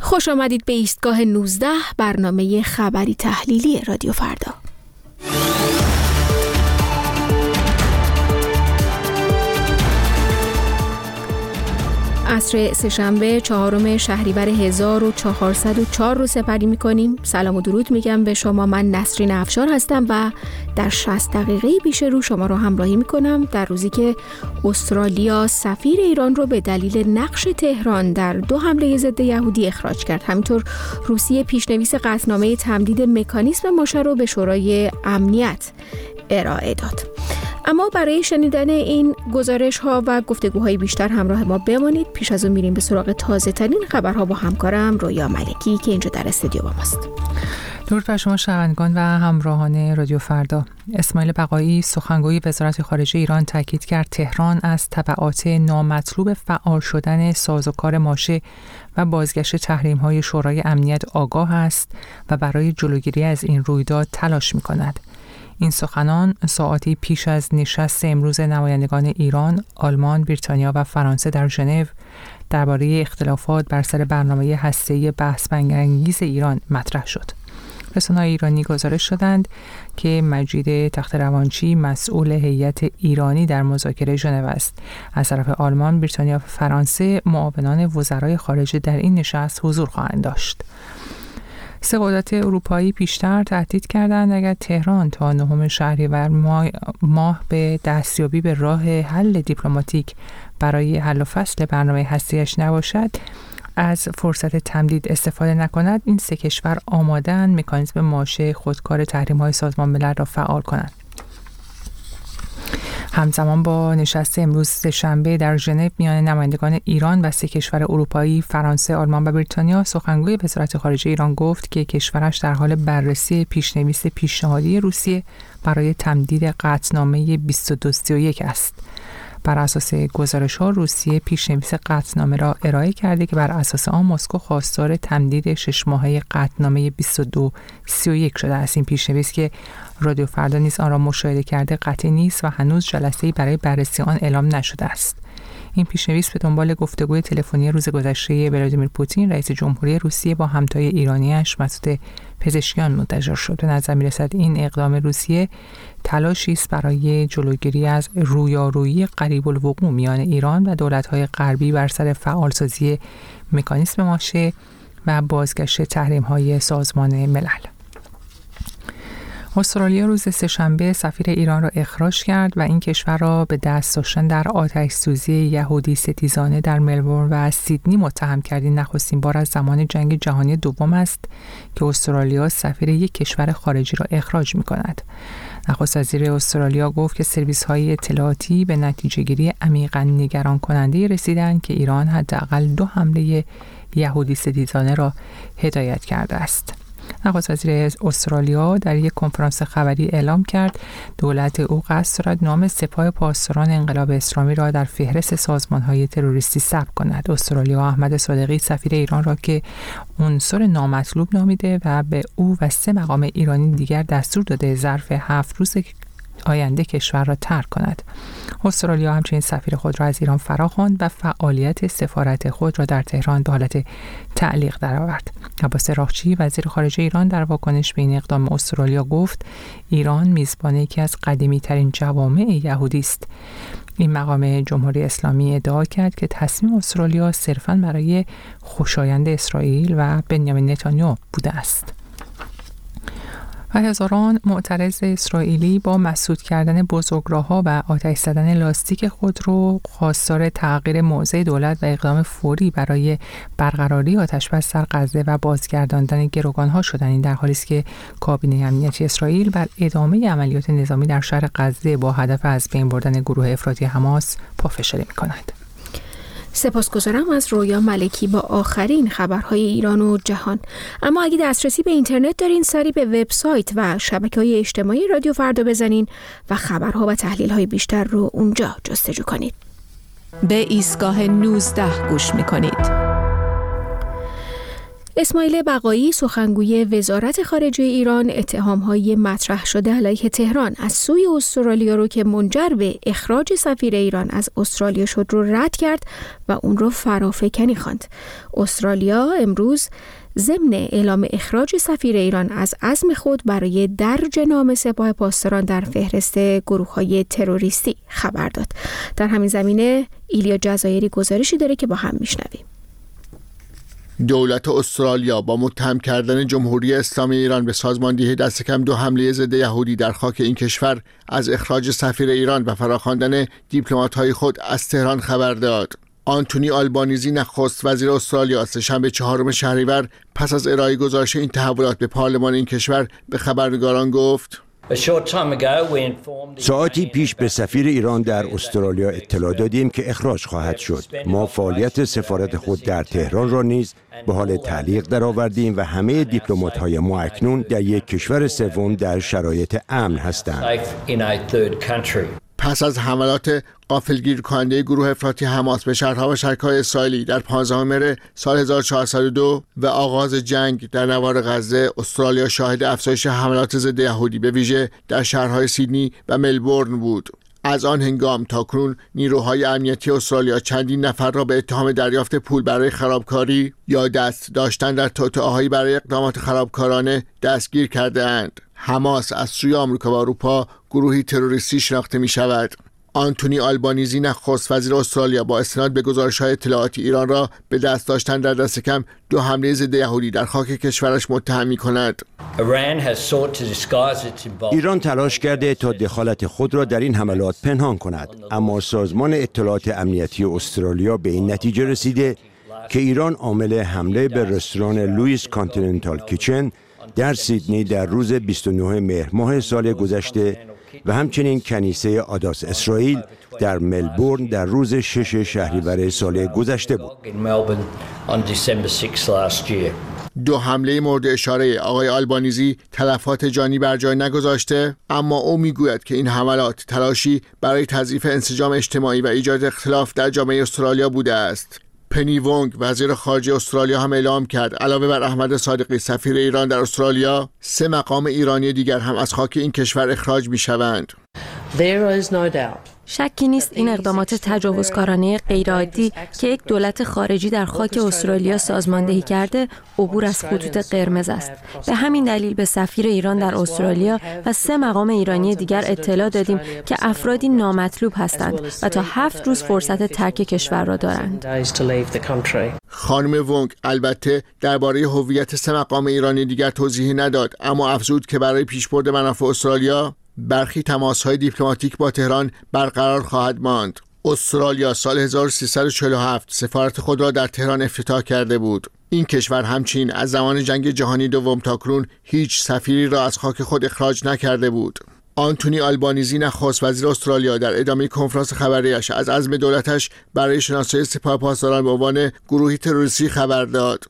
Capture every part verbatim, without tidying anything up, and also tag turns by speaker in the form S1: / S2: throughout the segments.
S1: خوش آمدید به ایستگاه نوزده، برنامه خبری تحلیلی رادیو فردا. عصر سه‌شنبه چهارم شهریور هزار و چهارصد و چهار رو سپری می‌کنیم. سلام و درود میگم به شما. من نسرین افشار هستم و در شصت دقیقه پیش رو شما رو همراهی می‌کنم در روزی که استرالیا سفیر ایران رو به دلیل نقش تهران در دو حمله ضد یهودی اخراج کرد. همینطور روسیه پیشنویس قطعنامه تمدید مکانیزم ماشه رو به شورای امنیت ارائه داد. اما برای شنیدن این گزارش ها و گفتگوهای بیشتر همراه ما بمانید. پیش از اون میریم به سراغ تازه ترین خبرها با همکارم رویا ملکی که اینجا در استودیو با ماست.
S2: درود بر شما شنوندگان و همراهان رادیو فردا. اسماعیل بقایی سخنگوی وزارت خارجه ایران تاکید کرد تهران از تبعات نامطلوب فعال شدن سازوکار ماشه و بازگشت تحریم‌های شورای امنیت آگاه است و برای جلوگیری از این رویداد تلاش می‌کند. این سخنان ساعاتی پیش از نشست امروز نمایندگان ایران، آلمان، بریتانیا و فرانسه در ژنو درباره اختلافات بر سر برنامه هسته‌ای بحث برانگیز ایران مطرح شد. رسانه‌های ایرانی گزارش شدند که مجید تخت‌روانچی مسئول هیئت ایرانی در مذاکره ژنو است. از طرف آلمان، بریتانیا و فرانسه معاونان وزرای خارجه در این نشست حضور خواهند داشت. سه قدرت اروپایی پیشتر تهدید کردند اگر تهران تا نهم شهریور ماه به دستیابی به راه حل دیپلماتیک برای حل و فصل برنامه هسته‌ایش نباشد، از فرصت تمدید استفاده نکند، این سه کشور آماده‌اند مکانیزم ماشه خودکار تحریم‌های سازمان ملل را فعال کنند. همزمان با نشست امروز سه‌شنبه در ژنو میان نمایندگان ایران و سه کشور اروپایی فرانسه، آلمان و بریتانیا، سخنگوی وزارت خارجه ایران گفت که کشورش در حال بررسی پیشنویس پیشنهادی روسیه برای تمدید قطعنامه بیست و دو سی و یک است. بر اساس گزارش‌ها روسیه پیشنویس قطعنامه را ارائه کرده که بر اساس آن مسکو خواستار تمدید شش ماهه قطعنامه بیست و دو سی و یک شده است. این پیشنویس که رادیو فردا نیز آن را مشاهده کرده قطعی نیست و هنوز جلسه‌ای برای بررسی آن اعلام نشده است. این پیشنویس به دنبال گفتگوی تلفنی روز گذشته ولادیمیر پوتین رئیس جمهوری روسیه با همتای ایرانیش مسعود پزشکیان منتشر شد. به نظر می‌رسد این اقدام روسیه تلاشی است برای جلوگیری از رویارویی قریب الوقوع میان ایران و دولت‌های غربی بر سر فعالسازی مکانیزم ماشه و بازگشت تحریم‌های سازمان ملل. استرالیا روز سه‌شنبه سفیر ایران را اخراج کرد و این کشور را به دست داشتن در آتش‌سوزی یهودی ستیزانه در ملبورن و سیدنی متهم کرد. این نخستین بار از زمان جنگ جهانی دوم است که استرالیا سفیر یک کشور خارجی را اخراج می‌کند. نخست وزیر استرالیا گفت که سرویس‌های اطلاعاتی به نتیجه‌گیری عمیقاً نگران کننده رسیدند که ایران حداقل دو حمله یهودی ستیزانه را هدایت کرده است. نخست وزیر استرالیا در یک کنفرانس خبری اعلام کرد دولت او قصد دارد نام سپاه پاسداران انقلاب اسلامی را در فهرست سازمان‌های تروریستی ثبت کند. استرالیا احمد صادقی سفیر ایران را که عنصر نامطلوب نامیده و به او و سه مقام ایرانی دیگر دستور داده ظرف هفت روز آینده کشور را ترک کند. استرالیا همچنین سفیر خود را از ایران فراخواند و فعالیت سفارت خود را در تهران به حالت تعلیق درآورد. عباس راغچی وزیر خارجه ایران در واکنش به این اقدام استرالیا گفت ایران میزبان یکی از قدیمی ترین جوامع یهودی است. این مقام جمهوری اسلامی ادعا کرد که تصمیم استرالیا صرفاً برای خوشایند اسرائیل و بنیامین نتانیاهو بوده است. و هزاران معترض اسرائیلی با مسدود کردن بزرگراه‌ها و آتش زدن لاستیک خودرو خواستار تغییر موضع دولت و اقدام فوری برای برقراری آتشبس در غزه و بازگرداندن گروگان‌ها شدند. این در حالی است که کابینه امنیتی اسرائیل بر ادامه عملیات نظامی در شهر غزه با هدف از بین بردن گروه افراطی حماس پافشاری می‌کند.
S1: سپاسگزارم از رویا ملکی با آخرین خبرهای ایران و جهان. اما اگه دسترسی به اینترنت دارین سری به وبسایت و شبکه‌های اجتماعی رادیو فردا بزنین و خبرها و تحلیل‌های بیشتر رو اونجا جستجو کنید.
S3: به ایستگاه نوزده گوش می‌کنید.
S1: اسماعیل بقایی سخنگوی وزارت خارجه ایران اتهام‌های مطرح شده علیه تهران از سوی استرالیا رو که منجر به اخراج سفیر ایران از استرالیا شد رو رد کرد و اون رو فرافکنی خواند. استرالیا امروز ضمن اعلام اخراج سفیر ایران از عزم خود برای درج نام سپاه پاسداران در فهرست گروه‌های تروریستی خبر داد. در همین زمینه ایلیا جزایری گزارشی داره که با هم میشنویم.
S3: دولت استرالیا با متهم کردن جمهوری اسلامی ایران به سازماندهی دست کم دو حمله ضد یهودی در خاک این کشور از اخراج سفیر ایران و فراخواندن دیپلمات‌های خود از تهران خبر داد. آنتونی آلبانیزی نخست وزیر استرالیا سه‌شنبه چهارم شهریور پس از ارائه گزارش این تحولات به پارلمان این کشور به خبرنگاران گفت:
S4: ساعتی پیش به سفیر ایران در استرالیا اطلاع دادیم که اخراج خواهد شد. ما فعالیت سفارت خود در تهران را نیز به حال تعلیق درآوردیم و همه دیپلمات‌های ما اکنون در یک کشور سوم در شرایط امن هستند.
S3: پس از حملات غافلگیر کننده گروه افراطی حماس به شهرها و شرکای اسرائیلی در پانزدهم مهر سال هزار و چهارصد و دو و آغاز جنگ در نوار غزه، استرالیا شاهد افزایش حملات ضد یهودی به ویژه در شهرهای سیدنی و ملبورن بود. از آن هنگام تا کنون نیروهای امنیتی استرالیا چندین نفر را به اتهام دریافت پول برای خرابکاری یا دست داشتن در توطئه‌هایی برای اقدامات خرابکارانه دستگیر کرده اند. حماس از سوی آمریکا و اروپا گروهی تروریستی شناخته می شود. آنتونی آلبانیزی نخست وزیر استرالیا با استناد به گزارش‌های اطلاعاتی ایران را به دست داشتن در دست کم دو حمله ضد یهودی در خاک کشورش متهم می‌کند.
S4: ایران تلاش کرده تا دخالت خود را در این حملات پنهان کند، اما سازمان اطلاعات امنیتی استرالیا به این نتیجه رسیده که ایران عامل حمله به رستوران لوئیس کانتیننتال کیچن در سیدنی در روز بیست و نهم مهر ماه سال گذشته و همچنین کنیسه آداس اسرائیل در ملبورن در روز شش شهریور سال گذشته بود.
S3: دو حمله مورد اشاره آقای آلبانیزی تلفات جانی بر جای نگذاشته، اما او میگوید که این حملات تلاشی برای تضعیف انسجام اجتماعی و ایجاد اختلاف در جامعه استرالیا بوده است. پنی وونگ وزیر خارجه استرالیا هم اعلام کرد علاوه بر احمد صادقی سفیر ایران در استرالیا، سه مقام ایرانی دیگر هم از خاک این کشور اخراج می‌شوند.
S5: شکی نیست این اقدامات تجاوزکارانه غیرعادی که یک دولت خارجی در خاک استرالیا سازماندهی کرده عبور از خطوط قرمز است. به همین دلیل به سفیر ایران در استرالیا و سه مقام ایرانی دیگر اطلاع دادیم که افرادی نامطلوب هستند و تا هفت روز فرصت ترک کشور را دارند.
S3: خانم وونگ البته درباره هویت سه مقام ایرانی دیگر توضیحی نداد، اما افزود که برای پیشبرد منافع استرالیا برخی تماس‌های دیپلماتیک با تهران برقرار خواهد ماند. استرالیا سال هزار و سیصد و چهل و هفت سفارت خود را در تهران افتتاح کرده بود. این کشور همچنین از زمان جنگ جهانی دوم تا کنون هیچ سفیری را از خاک خود اخراج نکرده بود. آنتونی آلبانیزی نخست وزیر استرالیا در ادامه کنفرانس خبریش از عزم دولتش برای شناسایی سپاه پاسداران به عنوان گروهی تروریستی خبر داد.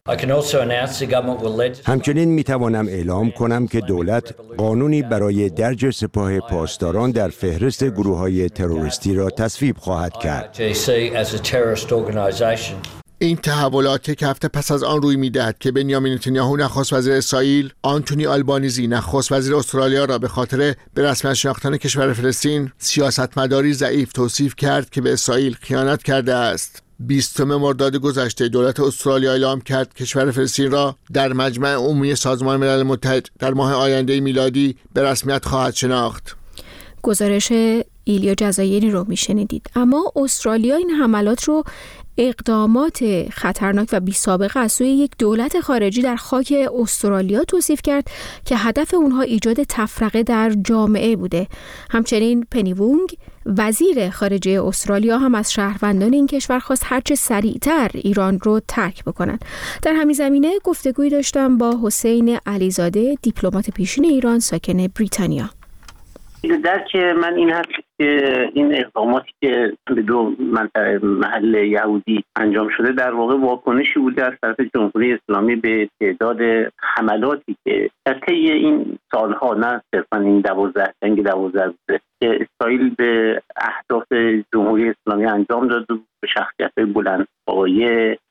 S4: همچنین میتوانم اعلام کنم که دولت قانونی برای درج سپاه پاسداران در فهرست گروه‌های تروریستی را تصویب خواهد کرد.
S3: این تحولات یک هفته پس از آن روی می‌دهد که بنیامین نتانیاهو نخست وزیر اسرائیل، آنتونی آلبانیزی نخست وزیر استرالیا را به خاطر به رسمیت شناختن کشور فلسطین سیاستمداری ضعیف توصیف کرد که به اسرائیل خیانت کرده است. بیستم مرداد گذشته دولت استرالیا اعلام کرد کشور فلسطین را در مجمع عمومی سازمان ملل متحد در ماه آینده میلادی به رسمیت خواهد شناخت.
S1: گزارش ایلیا جزایری رو میشنیدید. اما استرالیا این حملات رو اقدامات خطرناک و بی سابقه از سوی یک دولت خارجی در خاک استرالیا توصیف کرد که هدف اونها ایجاد تفرقه در جامعه بوده. همچنین پنی وونگ وزیر خارجه استرالیا هم از شهروندان این کشور خواست هرچه سریعتر ایران رو ترک بکنن. در همین زمینه گفتگویی داشتم با حسین علیزاده، دیپلمات پیشین ایران ساکن بریتانیا.
S6: درک من این هست که این اقداماتی که به دو منطقه محل یهودی انجام شده در واقع واکنشی بوده از طرف جمهوری اسلامی به تعداد حملاتی که در طی این سالها، نه صرفا این دوازده جنگ دوازده روزه، که اسرائیل به اهداف جمهوری اسلامی انجام داد و به شخصیت‌های بلندپایه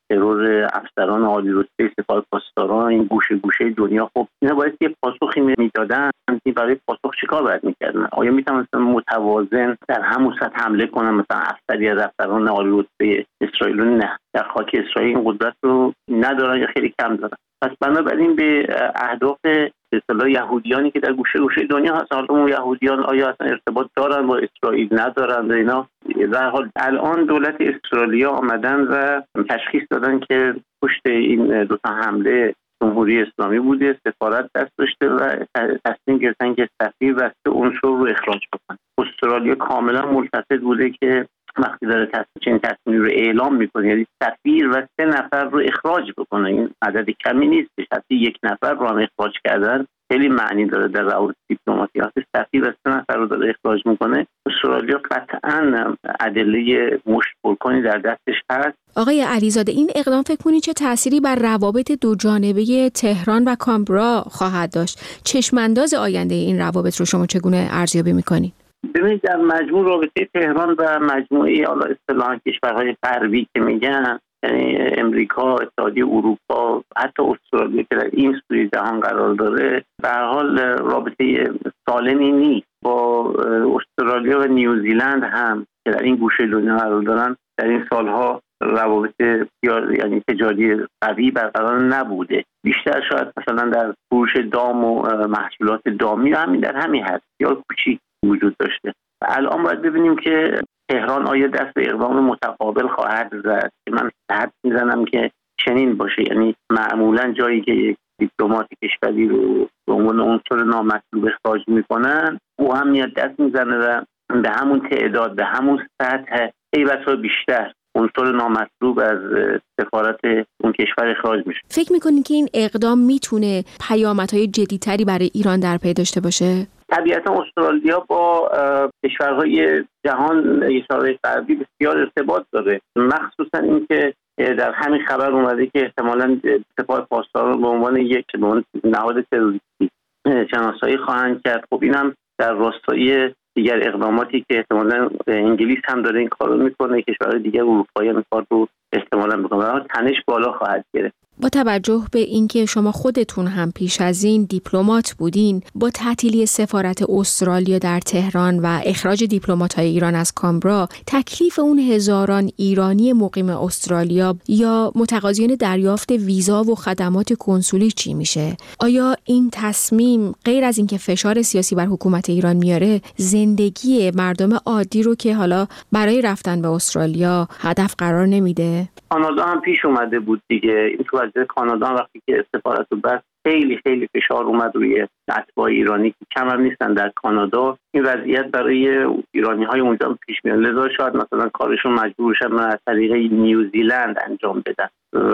S6: ترور افسران عالی رتبه سپاه پاسداران این گوشه گوشه دنیا، خب اینا باید یه پاسخی میدادن. برای پاسخ چیکار باید میکردن؟ آیا میتونستن متوازن در همون سطح حمله کنن؟ مثلا افسری از افسران عالی رتبه اسرائیل نه، در خاک اسرائیل این قدرت رو ندارن یا خیلی کم دارن. پس بنابراین به اهداف به اصطلاح یهودیانی که در گوشه گوشه دنیا هستن، حالا اون یهودیان آیا اصلا ارتباط دارن با اسرائیل ندارن و اینا، در حال الان دولت اسرائیلیا آمدن و تشخیص دادن که پشت این دو تا حمله جمهوری اسلامی بوده، سفارت دست داشته و تصمیم گرفتن که سفیر و سه عنصر رو اخراج بکنن. استرالیا کاملا ملتفت بوده که وقتی داره تصمیم تصمیم رو اعلام میکنه، یعنی سفیر و سه نفر رو اخراج بکنه، این عدد کمی نیست. حتی یک نفر رو هم اخراج کردن خیلی معنی داره در روابط دیپلماتیک. وقتی سفیر و سه نفر رو داره اخراج میکنه، استرالیا قطعاً ادله مشت پرکنی در دستش هست.
S1: آقای علیزاده، این اقدام فکر کنید چه تأثیری بر روابط دو جانبه تهران و کامبرا خواهد داشت؟ چشمانداز آینده این روابط رو شما چگونه ارزیابی میکنید؟
S6: ببینید در مجموع رابطه تهران و مجموعه حالا اصطلاحاً کشورهای غربی که میگن، یعنی امریکا، اتحادیه اروپا، حتی استرالیا که در این سوی جهان قرار داره، به هر حال رابطه سالمی نیست. با استرالیا و نیوزیلند هم که در این گوشه دنیا قرار دارن، در این سالها روابط یعنی تجاری قوی برقرار نبوده. بیشتر شاید مثلا در فروش دام و محصولات دامی همین در همین هست یا کوچیک وجود داشته. الان باید ببینیم که تهران آیا دست به اقدام متقابل خواهد زد که من حد میزنم که چنین باشه. یعنی معمولا جایی که یک دیپلمات کشوری رو به عنوان عنصر نامطلوب اخراج میکنن، او هم میاد دست میزنه و به همون تعداد، به همون سطح، ای بسا بیشتر عنصر نامطلوب از سفارت اون کشور اخراج میشه.
S1: فکر میکنید که این اقدام میتونه پیامدهای جدی‌تری برای ایران در پی داشته باشه؟
S6: طبیعتا استرالیا با کشورهای جهان، کشورهای غربی بسیار ارتباط داره، مخصوصا اینکه در همین خبر اومده که احتمالاً سپاه پاسداران به عنوان یک نهاد تروریستی شناسایی خواهند کرد. خب این هم در راستای دیگر اقداماتی که احتمالاً انگلیس هم داره این کارو میکنه، کشورهای دیگر اروپایی هم این کار رو احتمالاً میکنه، تنش بالا خواهد گرفت.
S1: با توجه به اینکه شما خودتون هم پیش از این دیپلمات بودین، با تعطیلی سفارت استرالیا در تهران و اخراج دیپلمات‌های ایران از کامبرا، تکلیف اون هزاران ایرانی مقیم استرالیا یا متقاضیان دریافت ویزا و خدمات کنسولی چی میشه؟ آیا این تصمیم غیر از اینکه فشار سیاسی بر حکومت ایران میاره، زندگی مردم عادی رو که حالا برای رفتن به استرالیا هدف قرار نمیده؟
S6: کانادا هم پیش اومده بود دیگه. این تو وضعیت کانادا وقتی که سفارت رو بست، خیلی خیلی فشار اومد روی اتباع ایرانی که کم هم نیستن در کانادا. این وضعیت برای ایرانی های اونجا پیش میاد، لذا شاید مثلا کارشون مجبور شدن از طریق نیوزیلند انجام بدن و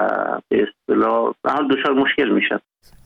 S6: به اصطلاح به حال دچار مشکل میشن.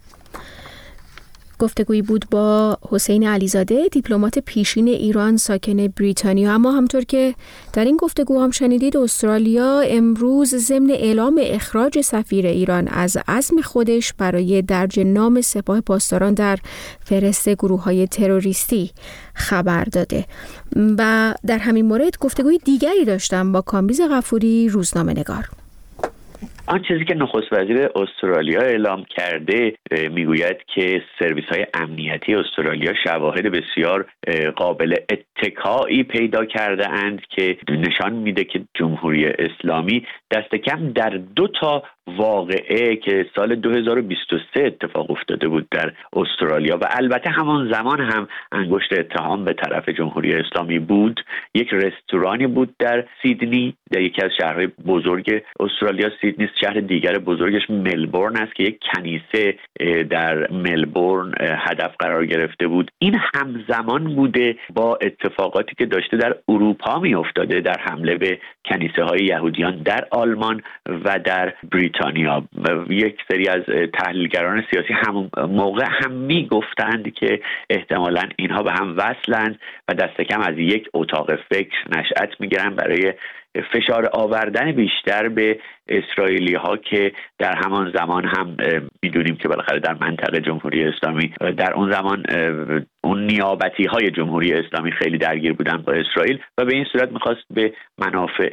S1: گفتگویی بود با حسین علیزاده، دیپلمات پیشین ایران ساکن بریتانیا. اما همطور که در این گفتگو هم شنیدید، استرالیا امروز ضمن اعلام اخراج سفیر ایران از عزم خودش برای درج نام سپاه پاسداران در فهرست گروه‌های تروریستی خبر داده. و در همین مورد گفتگوی دیگری داشتم با کامبیز غفوری، روزنامه‌نگار.
S7: آن چیزی که نخست وزیر استرالیا اعلام کرده میگوید که سرویس‌های امنیتی استرالیا شواهد بسیار قابل اتکایی پیدا کرده اند که نشان میده که جمهوری اسلامی دست کم در دو تا واقعه که سال دو هزار و بیست و سه اتفاق افتاده بود در استرالیا و البته همان زمان هم انگشت اتهام به طرف جمهوری اسلامی بود. یک رستورانی بود در سیدنی، در یکی از شهرهای بزرگ استرالیا. سیدنی شهر دیگر بزرگش ملبورن است که یک کنیسه در ملبورن هدف قرار گرفته بود. این همزمان بوده با اتفاقاتی که داشته در اروپا می افتاده در حمله به کنیسه های یهودیان در آلمان و در بریتانیا. یک سری از تحلیلگران سیاسی همون موقع هم می گفتند که احتمالاً اینها به هم وصلند و دست کم از یک اتاق فکر نشأت می گیرن برای فشار آوردن بیشتر به اسرائیلی ها که در همان زمان هم میدونیم که بالاخره در منطقه جمهوری اسلامی در اون زمان اون نیابتی های جمهوری اسلامی خیلی درگیر بودن با اسرائیل و به این صورت میخواست به منافع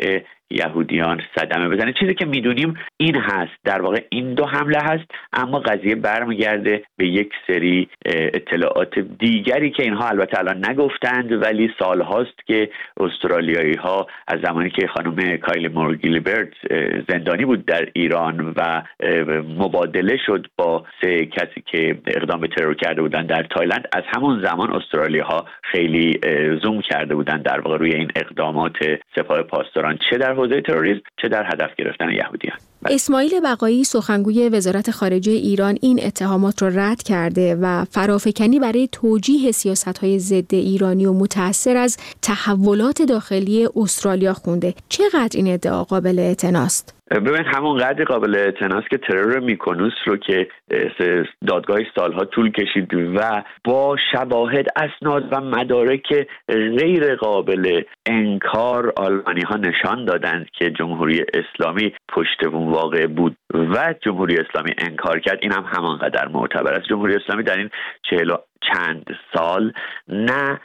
S7: یهودیان صدمه بزنه. چیزی که میدونیم این هست، در واقع این دو حمله هست، اما قضیه برمیگرده به یک سری اطلاعات دیگری که اینها البته الان نگفتند، ولی سال هاست که استرالیایی ها از زمانی که خانم کایلی مور گیلبرت زندانی بود در ایران و مبادله شد با سه کسی که اقدام به ترور کرده بودن در تایلند، از همون زمان استرالیا ها خیلی زوم کرده بودن در واقع روی این اقدامات سپاه پاسداران، چه در حوزه تروریسم چه در هدف گرفتن یهودیان.
S1: اسماعیل بقایی سخنگوی وزارت خارجه ایران این اتهامات را رد کرده و فرافکنی برای توجیه سیاست‌های ضد ایرانی و متأثر از تحولات داخلی استرالیا خونده. چقدر این ادعا قابل اعتناست؟
S7: ببین همون قدر قابل اعتناست که ترور میکونوس رو که دادگاه سالها طول کشید و با شواهد، اسناد و مدارک غیر قابل انکار آلمانی ها نشان دادند که جمهوری اسلامی پشت اون واقع بود و جمهوری اسلامی انکار کرد. این هم همانقدر معتبر است. جمهوری اسلامی در این چهل چند سال نه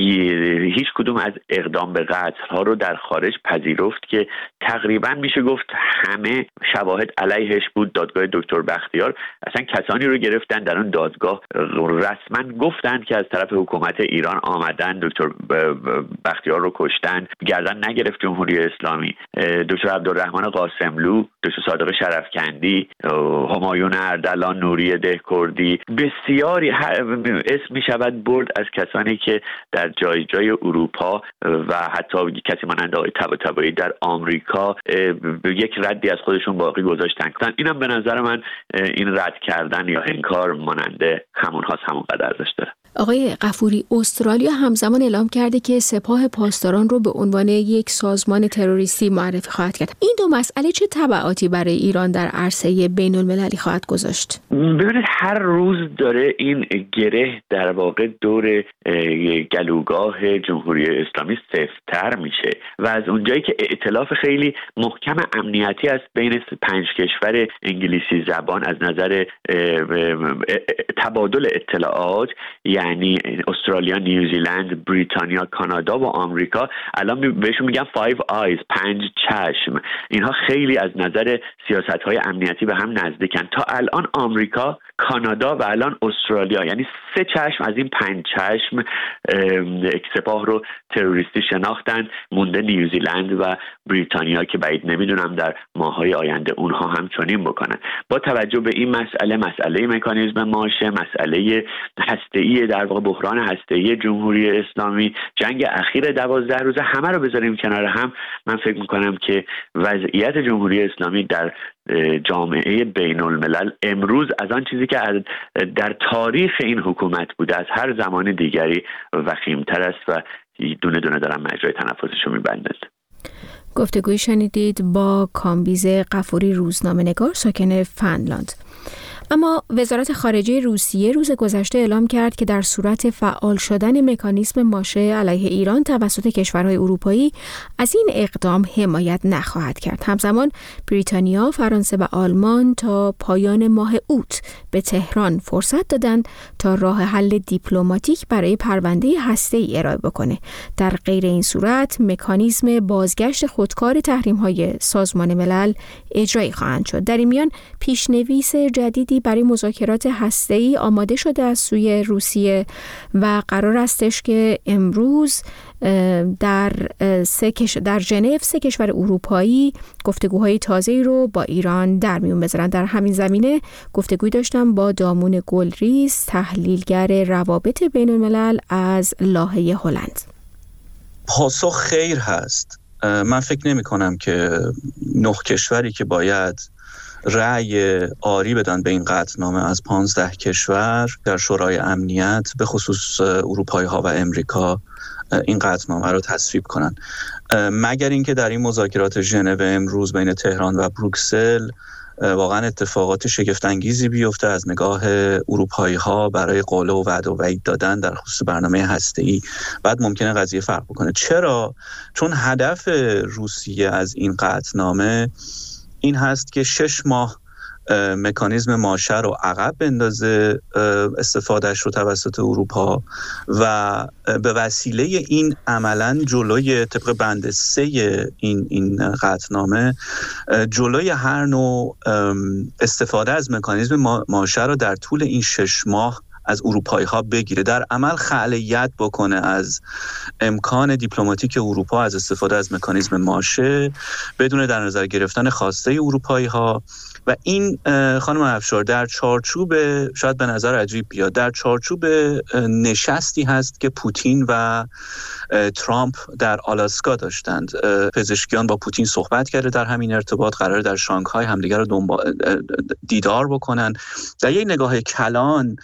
S7: هیچ کدوم از اقدام به قتل ها رو در خارج پذیرفت که تقریبا میشه گفت همه شواهد علیهش بود. دادگاه دکتر بختیار اصلا کسانی رو گرفتن در اون دادگاه رسما گفتند که از طرف حکومت ایران آمدن دکتر بختیار رو کشتن، گردن نگرفت جمهوری اسلامی. دکتر عبدالرحمن قاسملو، دکتر صادق شرفکندی، همایون اردلان، نوری دهکردی، بسیاری اسم می شود برد از کسانی که در جای جای اروپا و حتی کسی مانند آقای طباطبایی در آمریکا یک ردی از خودشون باقی گذاشتن. اینم به نظر من این رد کردن یا انکار ماننده همون هاست، همون قدر ارزش داره.
S1: آقای غفوری، استرالیا همزمان اعلام کرده که سپاه پاسداران رو به عنوان یک سازمان تروریستی معرفی خواهد کرد. این دو مسئله چه تبعاتی برای ایران در عرصه بین المللی خواهد گذاشت؟
S7: ببینید هر روز داره این گره در واقع دور گلوگاه جمهوری اسلامی سفت‌تر میشه و از اونجایی که ائتلاف خیلی محکم امنیتی است بین پنج کشور انگلیسی زبان از نظر تبادل اطلاعات، یعنی استرالیا، نیوزیلند، بریتانیا، کانادا و آمریکا، الان بهشون میگن فایو آیز، پنج چشم. اینها خیلی از نظر سیاست‌های امنیتی به هم نزدیکن. تا الان آمریکا، کانادا و الان استرالیا، یعنی سه چشم از این پنج چشم سپاه رو تروریستی شناختن. مونده نیوزیلند و بریتانیا که بعید نمیدونم در ماه‌های آینده اونها هم چنین بکنن. با توجه به این مسئله، مسئله مکانیزم ماشه، مسئله هسته‌ای در واقع بحران هسته‌ای جمهوری اسلامی، جنگ اخیر دوازده روزه، همه رو بذاریم کنار هم، من فکر میکنم که وضعیت جمهوری اسلامی در جامعه بین الملل امروز از آن چیزی که در تاریخ این حکومت بوده از هر زمان دیگری وخیم‌تر است و دونه دونه دارن مجرای تنفسشو میبندند.
S1: گفتگوی شنیدید با کامبیز غفوری، روزنامه‌نگار ساکن فنلاند. اما وزارت خارجه روسیه روز گذشته اعلام کرد که در صورت فعال شدن مکانیزم ماشه علیه ایران توسط کشورهای اروپایی از این اقدام حمایت نخواهد کرد. همزمان بریتانیا، فرانسه و آلمان تا پایان ماه اوت به تهران فرصت دادند تا راه حل دیپلماتیک برای پرونده هسته‌ای ارائه بکنه. در غیر این صورت مکانیزم بازگشت خودکار تحریم‌های سازمان ملل اجرایی خواهند شد. در این میان پیشنویس جدیدی برای مذاکرات هسته‌ای آماده شده از سوی روسیه و قرار استش که امروز در سه کش... در ژنو سه کشور اروپایی گفتگوهای تازه‌ای رو با ایران در میون بذارن. در همین زمینه گفتگوی داشتم با دامون گلریز، تحلیلگر روابط بین الملل از لاهه هلند.
S8: پاسخ خیر هست. من فکر نمی کنم که نه کشوری که باید رأی آری بدن به این قطعنامه از پانزده کشور در شورای امنیت، به خصوص اروپایی ها و امریکا، این قطعنامه رو تصویب کنن، مگر اینکه در این مذاکرات ژنو امروز بین تهران و بروکسل واقعا اتفاقات شگفت انگیزی بیفته از نگاه اروپایی ها برای قوله و وعده و وعید دادن در خصوص برنامه هسته‌ای. بعد ممکنه قضیه فرق بکنه. چرا؟ چون هدف روسیه از این قطعنامه این هست که شش ماه مکانیزم ماشه رو عقب بندازه استفادهش رو توسط اروپا و به وسیله این عملاً جلوی طبق بند سه این این قطعنامه جلوی هر نوع استفاده از مکانیزم ماشه رو در طول این شش ماه از اروپایی ها بگیره، در عمل خلأیت بکنه از امکان دیپلماتیک اروپا از استفاده از مکانیزم ماشه بدون در نظر گرفتن خواسته اروپایی ها. و این خانم افشار در چارچوب، شاید به نظر عجیب بیاد، در چارچوب نشستی هست که پوتین و ترامپ در آلاسکا داشتند. پزشکیان با پوتین صحبت کرده در همین ارتباط، قراره در شانگهای همدیگر رو دنبال دیدار بکنن. در یک نگاه کلان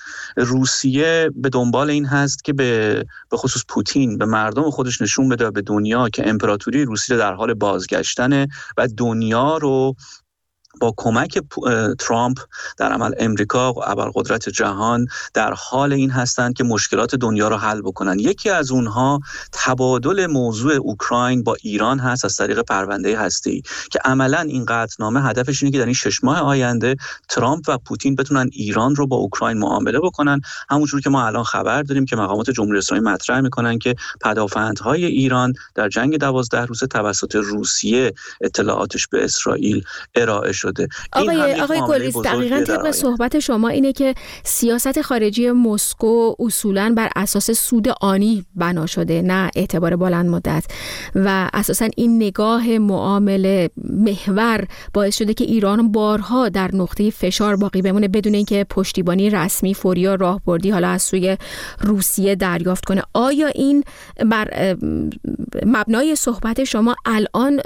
S8: روسیه به دنبال این هست که به به خصوص پوتین به مردم خودش نشون بده به دنیا که امپراتوری روسیه در حال بازگشتنه و دنیا رو با کمک ترامپ در عمل امریکا و ابرقدرت جهان در حال این هستند که مشکلات دنیا رو حل بکنن. یکی از اونها تبادل موضوع اوکراین با ایران هست از طریق پرونده هسته‌ای که عملاً این قطعنامه هدفش اینه که در این شش ماه آینده ترامپ و پوتین بتونن ایران رو با اوکراین معامله بکنن، همونجور که ما الان خبر داریم که مقامات جمهوری اسلامی مطرح میکنن که پدافندهای ایران در جنگ دوازده روزه توسط روسیه اطلاعاتش به اسرائیل ارائه شده.
S1: آقای آقای گلیس، دقیقاً طبق صحبت شما اینه که سیاست خارجی مسکو اصولاً بر اساس سود آنی بنا شده، نه اعتبار بلند مدت، و اساساً این نگاه معامله محور باعث شده که ایران بارها در نقطه فشار باقی بمونه بدون اینکه پشتیبانی رسمی فوری یا راهبردی حالا از سوی روسیه دریافت کنه. آیا این بر مبنای صحبت شما الان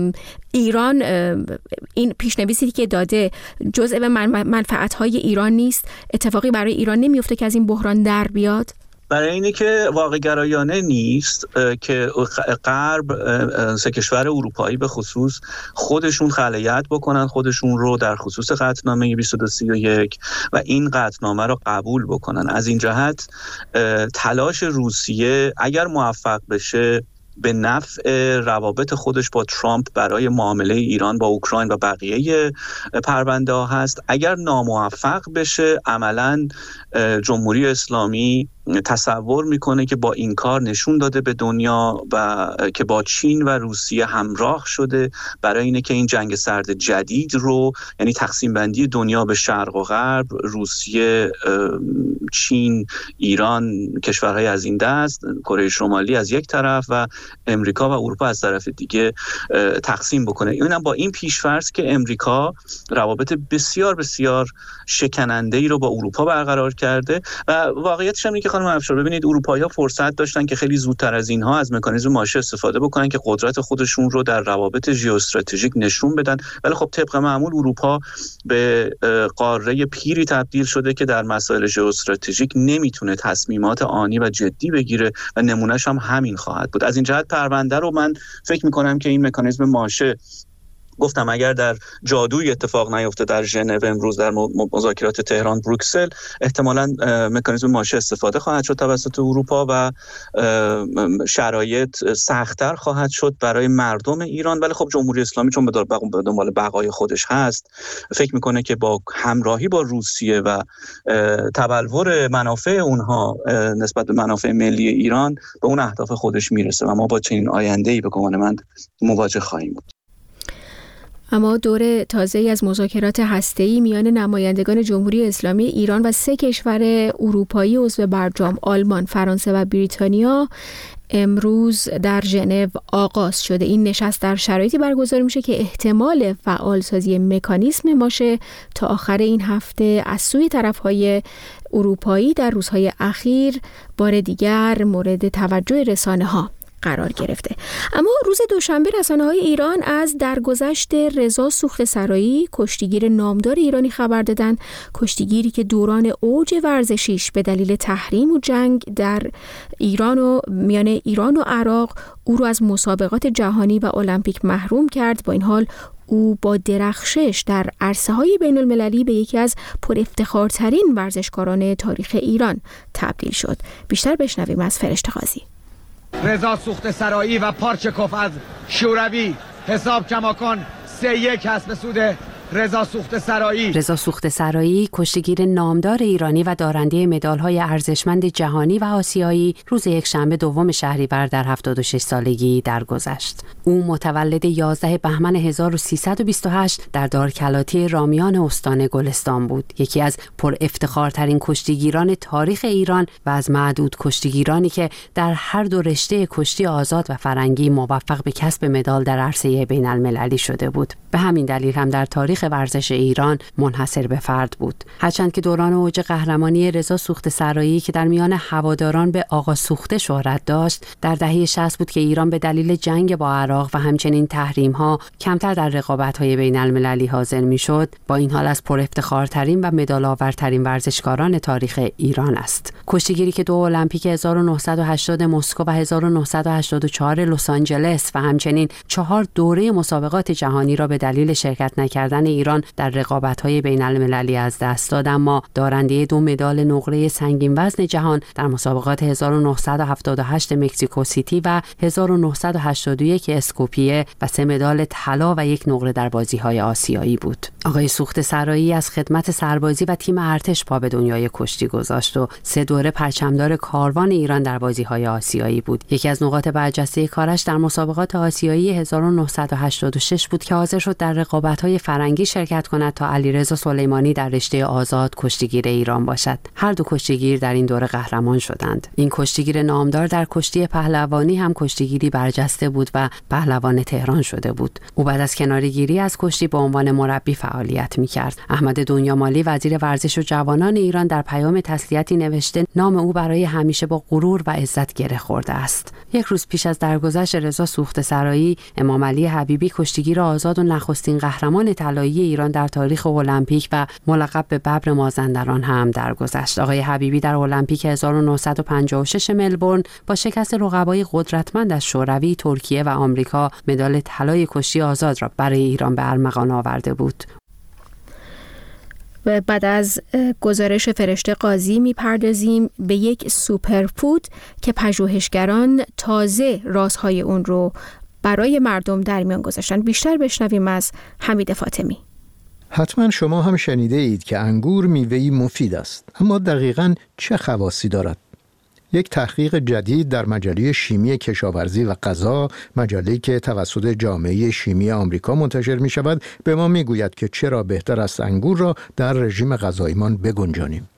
S1: ایران این پیشنویسی که داده جزء منفعت‌های ایران نیست، اتفاقی برای ایران نمیفته که از این بحران در بیاد؟
S8: برای اینی که واقع گرایانه نیست که غرب، سه کشور اروپایی به خصوص، خودشون خلأیت بکنن خودشون رو در خصوص قطعنامه بیست و دو سی و یک و این قطعنامه رو قبول بکنن. از این جهت تلاش روسیه اگر موفق بشه به نفع روابط خودش با ترامپ برای معامله ایران با اوکراین و بقیه پرونده ها هست. اگر ناموفق بشه عملاً جمهوری اسلامی تصور میکنه که با این کار نشون داده به دنیا و که با چین و روسیه همراه شده برای اینه که این جنگ سرد جدید رو، یعنی تقسیم بندی دنیا به شرق و غرب، روسیه، چین، ایران، کشورهای از این دست، کره شمالی از یک طرف و امریکا و اروپا از طرف دیگه تقسیم بکنه. اینم با این پیش‌فرض که امریکا روابط بسیار بسیار شکننده‌ای رو با اروپا برقرار کرده و واقعیتش هم اینه که خانم افشار ببینید اروپایی‌ها فرصت داشتن که خیلی زودتر از اینها از مکانیزم ماشه استفاده بکنن که قدرت خودشون رو در روابط ژئواستراتژیک نشون بدن، ولی خب طبق معمول اروپا به قاره پیری تبدیل شده که در مسائل ژئواستراتژیک نمیتونه تصمیمات آنی و جدی بگیره و نمونهش هم همین خواهد بود. از این جهت پرونده رو من فکر می‌کنم که این مکانیزم ماشه، گفتم اگر در جادوی اتفاق نیفته در ژنو امروز در مذاکرات تهران بروکسل، احتمالاً مکانیزم ماشه استفاده خواهد شد توسط اروپا و شرایط سخت‌تر خواهد شد برای مردم ایران. ولی خب جمهوری اسلامی چون به دنبال بقای خودش هست فکر میکنه که با همراهی با روسیه و تبلور منافع اونها نسبت به منافع ملی ایران به اون اهداف خودش میرسه و ما با چنین آینده‌ای به گمان من مواجه خواهیم بود.
S1: اما دور تازه‌ای از مذاکرات هسته‌ای میان نمایندگان جمهوری اسلامی ایران و سه کشور اروپایی عضو برجام آلمان، فرانسه و بریتانیا امروز در ژنو آغاز شده. این نشست در شرایطی برگزار میشه که احتمال فعالسازی مکانیزم ماشه تا آخر این هفته از سوی طرف‌های اروپایی در روزهای اخیر بار دیگر مورد توجه رسانه‌ها قرار گرفته. اما روز دوشنبه رسانه‌های ایران از درگذشت رضا سوخت‌سرایی، کشتیگیر نامدار ایرانی خبر دادند. کشتیگیری که دوران اوج ورزشیش به دلیل تحریم و جنگ در ایران و میان ایران و عراق او رو از مسابقات جهانی و المپیک محروم کرد. با این حال او با درخشش در عرصه‌های بین المللی به یکی از پر افتخارترین ورزشکاران تاریخ ایران تبدیل شد. بیشتر بشنویم از فرشته قاضی.
S9: رضا سوخت‌سرایی و پارچکوف از شوروی، حساب کماکان سه یک هست به سود رضا سوخته‌سرایی.
S10: رضا سوخته‌سرایی کشتیگیر نامدار ایرانی و دارنده مدال‌های ارزشمند جهانی و آسیایی روز یکشنبه دوم شهریور در هفتاد و شش سالگی درگذشت. او متولد یازده بهمن هزار و سیصد و بیست و هشت در دارکلاتی رامیان استان گلستان بود. یکی از پر افتخارترین کشتیگیران تاریخ ایران و از معدود کشتیگیرانی که در هر دو رشته کشتی آزاد و فرنگی موفق به کسب مدال در عرصه بین المللی شده بود. به همین دلیل هم در تاریخ ورزش ایران منحصر به فرد بود. هرچند که دوران اوج قهرمانی رضا سوخته‌سرایی که در میان هواداران به آقا سوخته شهرت داشت، در دهه شصت بود که ایران به دلیل جنگ با عراق و همچنین تحریم‌ها کمتر در رقابت‌های بین المللی حاضر می‌شد. با این حال از پر افتخارترین و مدال آورترین ورزشکاران تاریخ ایران است. کشتیگیری که دو المپیک هزار و نهصد و هشتاد مسکو و هزار و نهصد و هشتاد و چهار لس آنجلس و همچنین چهار دوره مسابقات جهانی را به دلیل شرکت نکردن ایران در رقابت‌های بین‌المللی از دست داد، اما دارنده دو مدال نقره سنگین وزن جهان در مسابقات هزار و نهصد و هفتاد و هشت مکزیکو سیتی و هزار و نهصد و هشتاد و یک اسکوپیه و سه مدال طلا و یک نقره در بازی‌های آسیایی بود. آقای سوخته‌سرایی از خدمت سربازی و تیم ارتش پا به دنیای کشتی گذاشت و سه دوره پرچمدار کاروان ایران در بازی‌های آسیایی بود. یکی از نقاط برجسته کارش در مسابقات آسیایی هزار و نهصد و هشتاد و شش بود که حاضر شد در رقابت‌های فرنگی شرکت کند تا علیرضا سلیمانی در رشته آزاد کشتیگیر ایران باشد. هر دو کشتیگیر در این دوره قهرمان شدند. این کشتیگیر نامدار در کشتی پهلوانی هم کشتیگیری برجسته بود و پهلوان تهران شده بود. او بعد از کناره‌گیری از کشتی به عنوان مربی فعالیت می‌کرد. احمد دنیامالی وزیر ورزش و جوانان ایران در پیام تسلیتی نوشته نام او برای همیشه با غرور و عزت گره خورده است. یک روز پیش از درگذشت رضا سوخته‌سرایی، امام علی حبیبی کشتیگیر آزاد و نخستین قهرمان طلایی ایران در تاریخ المپیک و ملقب به ببر مازندران هم درگذشت. آقای حبیبی در المپیک هزار و نهصد و پنجاه و شش ملبورن با شکست رقبای قدرتمند از شوروی، ترکیه و آمریکا مدال طلای کشتی آزاد را برای ایران به ارمغان آورده بود.
S1: و بعد از گزارش فرشته قاضی میپردازیم به یک سوپرفود که پژوهشگران تازه رازهای اون رو برای مردم در میان گذاشتن. بیشتر بشنویم از حمید فاطمی.
S11: حتما شما هم شنیده اید که انگور میوه‌ای مفید است، اما دقیقاً چه خواصی دارد؟ یک تحقیق جدید در مجله شیمی کشاورزی و غذا، مجله‌ای که توسط جامعه شیمی آمریکا منتشر می شود، به ما می گوید که چرا بهتر است انگور را در رژیم غذاییمان بگنجانیم.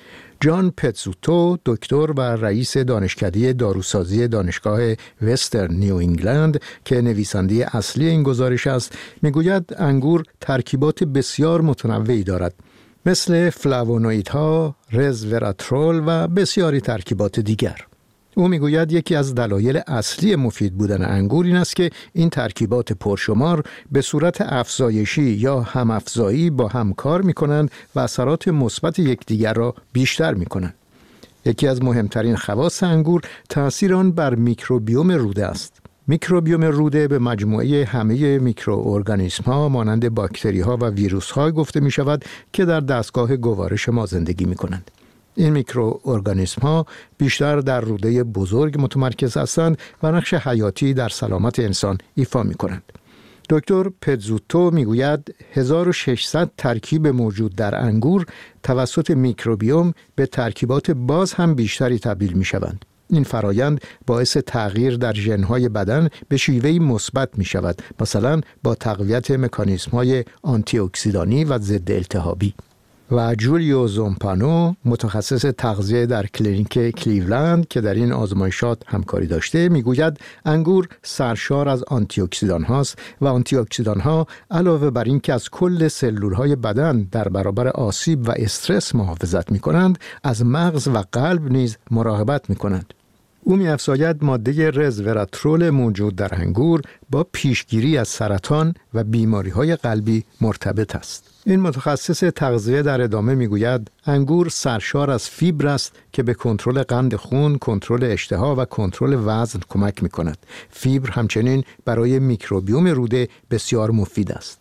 S11: جان پتزوتو، دکتر و رئیس دانشکده داروسازی دانشگاه وسترن نیو انگلند که نویسنده اصلی این گزارش است، میگوید انگور ترکیبات بسیار متنوعی دارد، مثل فلاوونوئیدها، رزوراترول و بسیاری ترکیبات دیگر. او میگوید یکی از دلایل اصلی مفید بودن انگور این است که این ترکیبات پرشمار به صورت افزایشی یا همافزایی با هم کار میکنند و اثرات مثبت یکدیگر را بیشتر میکنند. یکی از مهمترین خواص انگور تأثیر آن بر میکروبیوم روده است. میکروبیوم روده به مجموعه همه میکروارگانیسم ها مانند باکتری ها و ویروس ها گفته می شود که در دستگاه گوارش ما زندگی می کنند. این میکروارگانیسم ها بیشتر در روده بزرگ متمرکز هستند و نقش حیاتی در سلامت انسان ایفا می کنند. دکتر پتزوتو میگوید هزار و ششصد ترکیب موجود در انگور توسط میکروبیوم به ترکیبات باز هم بیشتری تبدیل می شوند. این فرایند باعث تغییر در ژن‌های بدن به شیوهی مثبت می شود، مثلا با تقویت مکانیزم‌های آنتی اکسیدانی و ضد التهابی. و جولیو زومپانو، متخصص تغذیه در کلینیک کلیولند که در این آزمایشات همکاری داشته، میگوید انگور سرشار از آنتی اکسیدان هاست و آنتی اکسیدان ها علاوه بر این که از کل سلول های بدن در برابر آسیب و استرس محافظت می کنند، از مغز و قلب نیز مراقبت می کنند. او می‌افزاید ماده رزوراترول موجود در انگور با پیشگیری از سرطان و بیماری‌های قلبی مرتبط است. این متخصص تغذیه در ادامه میگوید انگور سرشار از فیبر است که به کنترل قند خون، کنترل اشتها و کنترل وزن کمک می‌کند. فیبر همچنین برای میکروبیوم روده بسیار مفید است.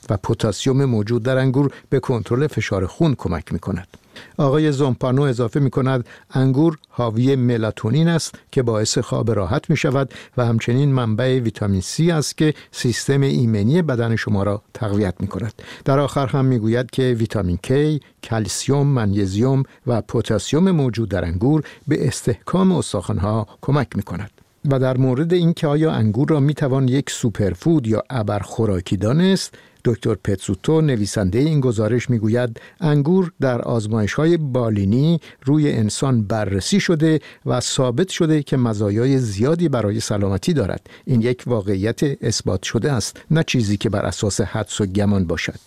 S11: و پتاسیم موجود در انگور به کنترل فشار خون کمک می‌کند. آقای زومپانو اضافه می‌کند انگور حاوی ملاتونین است که باعث خواب راحت می‌شود و همچنین منبع ویتامین سی است که سیستم ایمنی بدن شما را تقویت می‌کند. در آخر هم می‌گوید که ویتامین K، کلسیم، منیزیم و پتاسیم موجود در انگور به استحکام استخوان‌ها کمک می‌کند. و در مورد اینکه آیا انگور را می‌توان یک سوپرفود یا ابرخوراکی دانست، دکتر پتسوتو نویسنده این گزارش میگوید انگور در آزمایش‌های بالینی روی انسان بررسی شده و ثابت شده که مزایای زیادی برای سلامتی دارد. این یک واقعیت اثبات شده است، نه چیزی که بر اساس حدس و گمان باشد.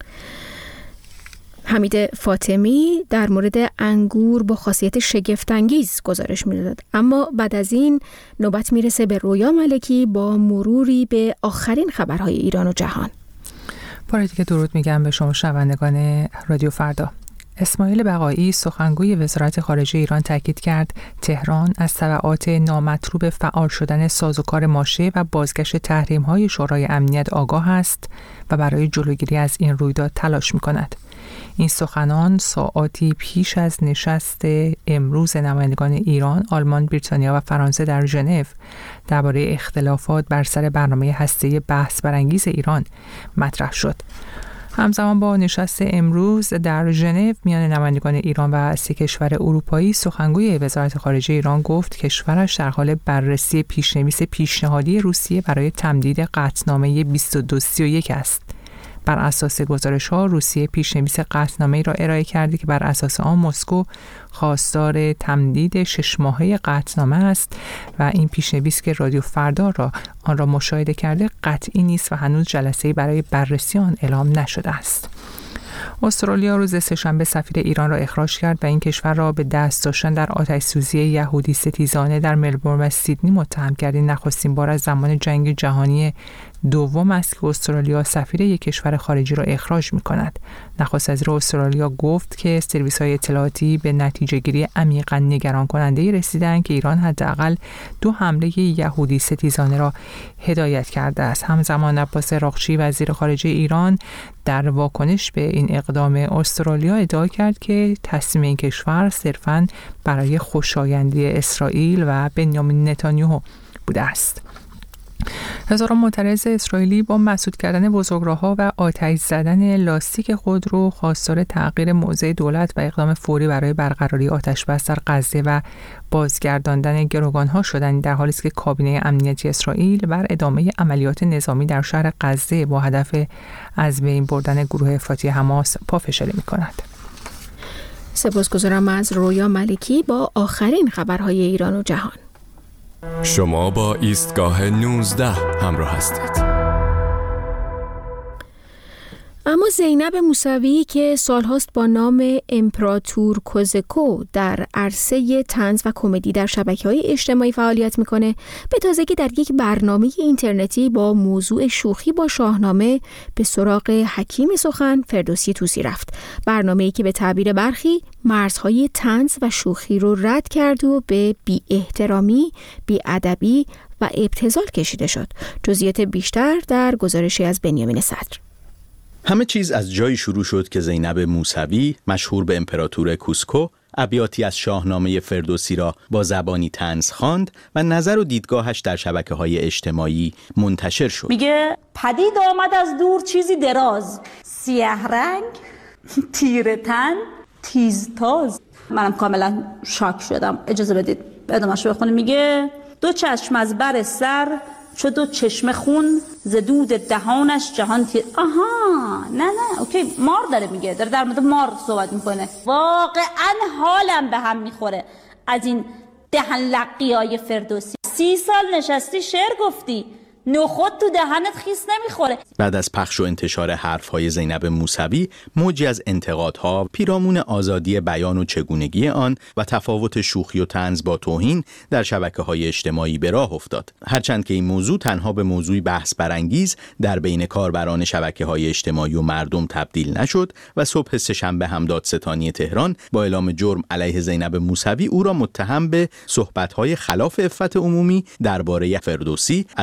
S1: حمید فاطمی در مورد انگور با خاصیت شگفت‌انگیز گزارش می‌داد. اما بعد از این نوبت میرسه به رویا ملکی با مروری به آخرین خبرهای ایران و جهان.
S2: بار دیگه درود میگم به شما شنوندگان رادیو فردا. اسماعیل بقایی سخنگوی وزارت خارجه ایران تاکید کرد تهران از تبعات نامطلوب فعال شدن سازوکار ماشه و بازگشت تحریم‌های شورای امنیت آگاه است و برای جلوگیری از این رویداد تلاش می‌کند. این سخنان ساعاتی پیش از نشست امروز نمایندگان ایران، آلمان، بریتانیا و فرانسه در ژنو درباره اختلافات بر سر برنامه هسته‌ای بحث برانگیز ایران مطرح شد. همزمان با نشست امروز در ژنو میان نمایندگان ایران و سه کشور اروپایی، سخنگوی وزارت خارجه ایران گفت کشورش در حال بررسی پیشنویس پیشنهادی روسیه برای تمدید قطعنامه بیست و دو سی و یک است. بر اساس گزارش‌ها روسیه پیشنویس قطعنامه‌ای را ارائه کرده که بر اساس آن مسکو خواستار تمدید شش ماهه قطعنامه است و این پیشنویس که رادیو فردا را آن را مشاهده کرده قطعی نیست و هنوز جلسه‌ای برای بررسی آن اعلام نشده است. استرالیا روز سه‌شنبه سفیر ایران را اخراج کرد و این کشور را به دست داشتن در آتش‌سوزی یهودی ستیزانه در ملبورن و سیدنی متهم کرد. نخستین بار از زمان جنگ جهانی دوم است که استرالیا سفیر یک کشور خارجی را اخراج می‌کند. نخست وزیر استرالیا گفت که سرویس‌های اطلاعاتی به نتیجه‌گیری عمیقاً نگران کننده رسیدند که ایران حداقل دو حمله یهودی ستیزانه را هدایت کرده است. همزمان عباس راقچی وزیر خارجه ایران در واکنش به این اقدام استرالیا ادعا کرد که تصمیم این کشور صرفاً برای خوشایندی اسرائیل و بنیامین نتانیاهو بوده است. هزاران معترض اسرائیلی با مسدود کردن بزرگراه‌ها و آتش زدن لاستیک خودرو خواستار تغییر موضع دولت و اقدام فوری برای برقراری آتش‌بس در غزه و بازگرداندن گروگان‌ها شدند، در حالی است که کابینه امنیتی اسرائیل بر ادامه عملیات نظامی در شهر غزه با هدف از بین بردن گروه افراطی حماس پافشاری می‌کند.
S1: سپاسگزارم از رویا ملکی با آخرین خبرهای ایران و جهان.
S9: شما با ایستگاه نوزده همراه هستید.
S1: اما زینب موسوی که سالهاست با نام امپراتور کوزکو در عرصه طنز و کمدی در شبکه‌های اجتماعی فعالیت میکنه، به تازگی در یک برنامه اینترنتی با موضوع شوخی با شاهنامه به سراغ حکیم سخن فردوسی طوسی رفت. برنامه‌ای که به تعبیر برخی مرزهای طنز و شوخی رو رد کرد و به بی احترامی، بی ادبی و ابتذال کشیده شد. جزئیات بیشتر در گزارشی از بنیامین صدر.
S12: همه چیز از جایی شروع شد که زینب موسوی، مشهور به امپراتور کوزکو، ابیاتی از شاهنامه فردوسی را با زبانی طنز خواند و نظر و دیدگاهش در شبکه‌های اجتماعی منتشر شد.
S13: میگه پدید آمد از دور چیزی دراز، سیاه رنگ، تیره تن، تیزتاز. منم کاملا شاک شدم. اجازه بدید ادامه‌شو بخونیم. میگه دو چشم از بر سر چو دو چشم خون ز دود دهانش جهان تیر. آها نه نه اوکی، مار داره میگه، داره در مورد مار صحبت میکنه. واقعا حالم به هم میخوره از این دهن لقیای فردوسی. سی سال نشستی شعر گفتی، نخود تو دهنت خیس نمیخوره.
S12: بعد از پخش و انتشار حرفهای زینب موسوی، موجی از انتقادها پیرامون آزادی بیان و چگونگی آن و تفاوت شوخی و طنز با توهین در شبکه‌های اجتماعی به راه افتاد. هرچند که این موضوع تنها به موضوعی بحث برانگیز در بین کاربران شبکه‌های اجتماعی و مردم تبدیل نشد و صبح سه‌شنبه هم دادستانی تهران با اعلام جرم علیه زینب موسوی او را متهم به صحبت‌های خلاف عفت عمومی درباره فردوسی از مفاخر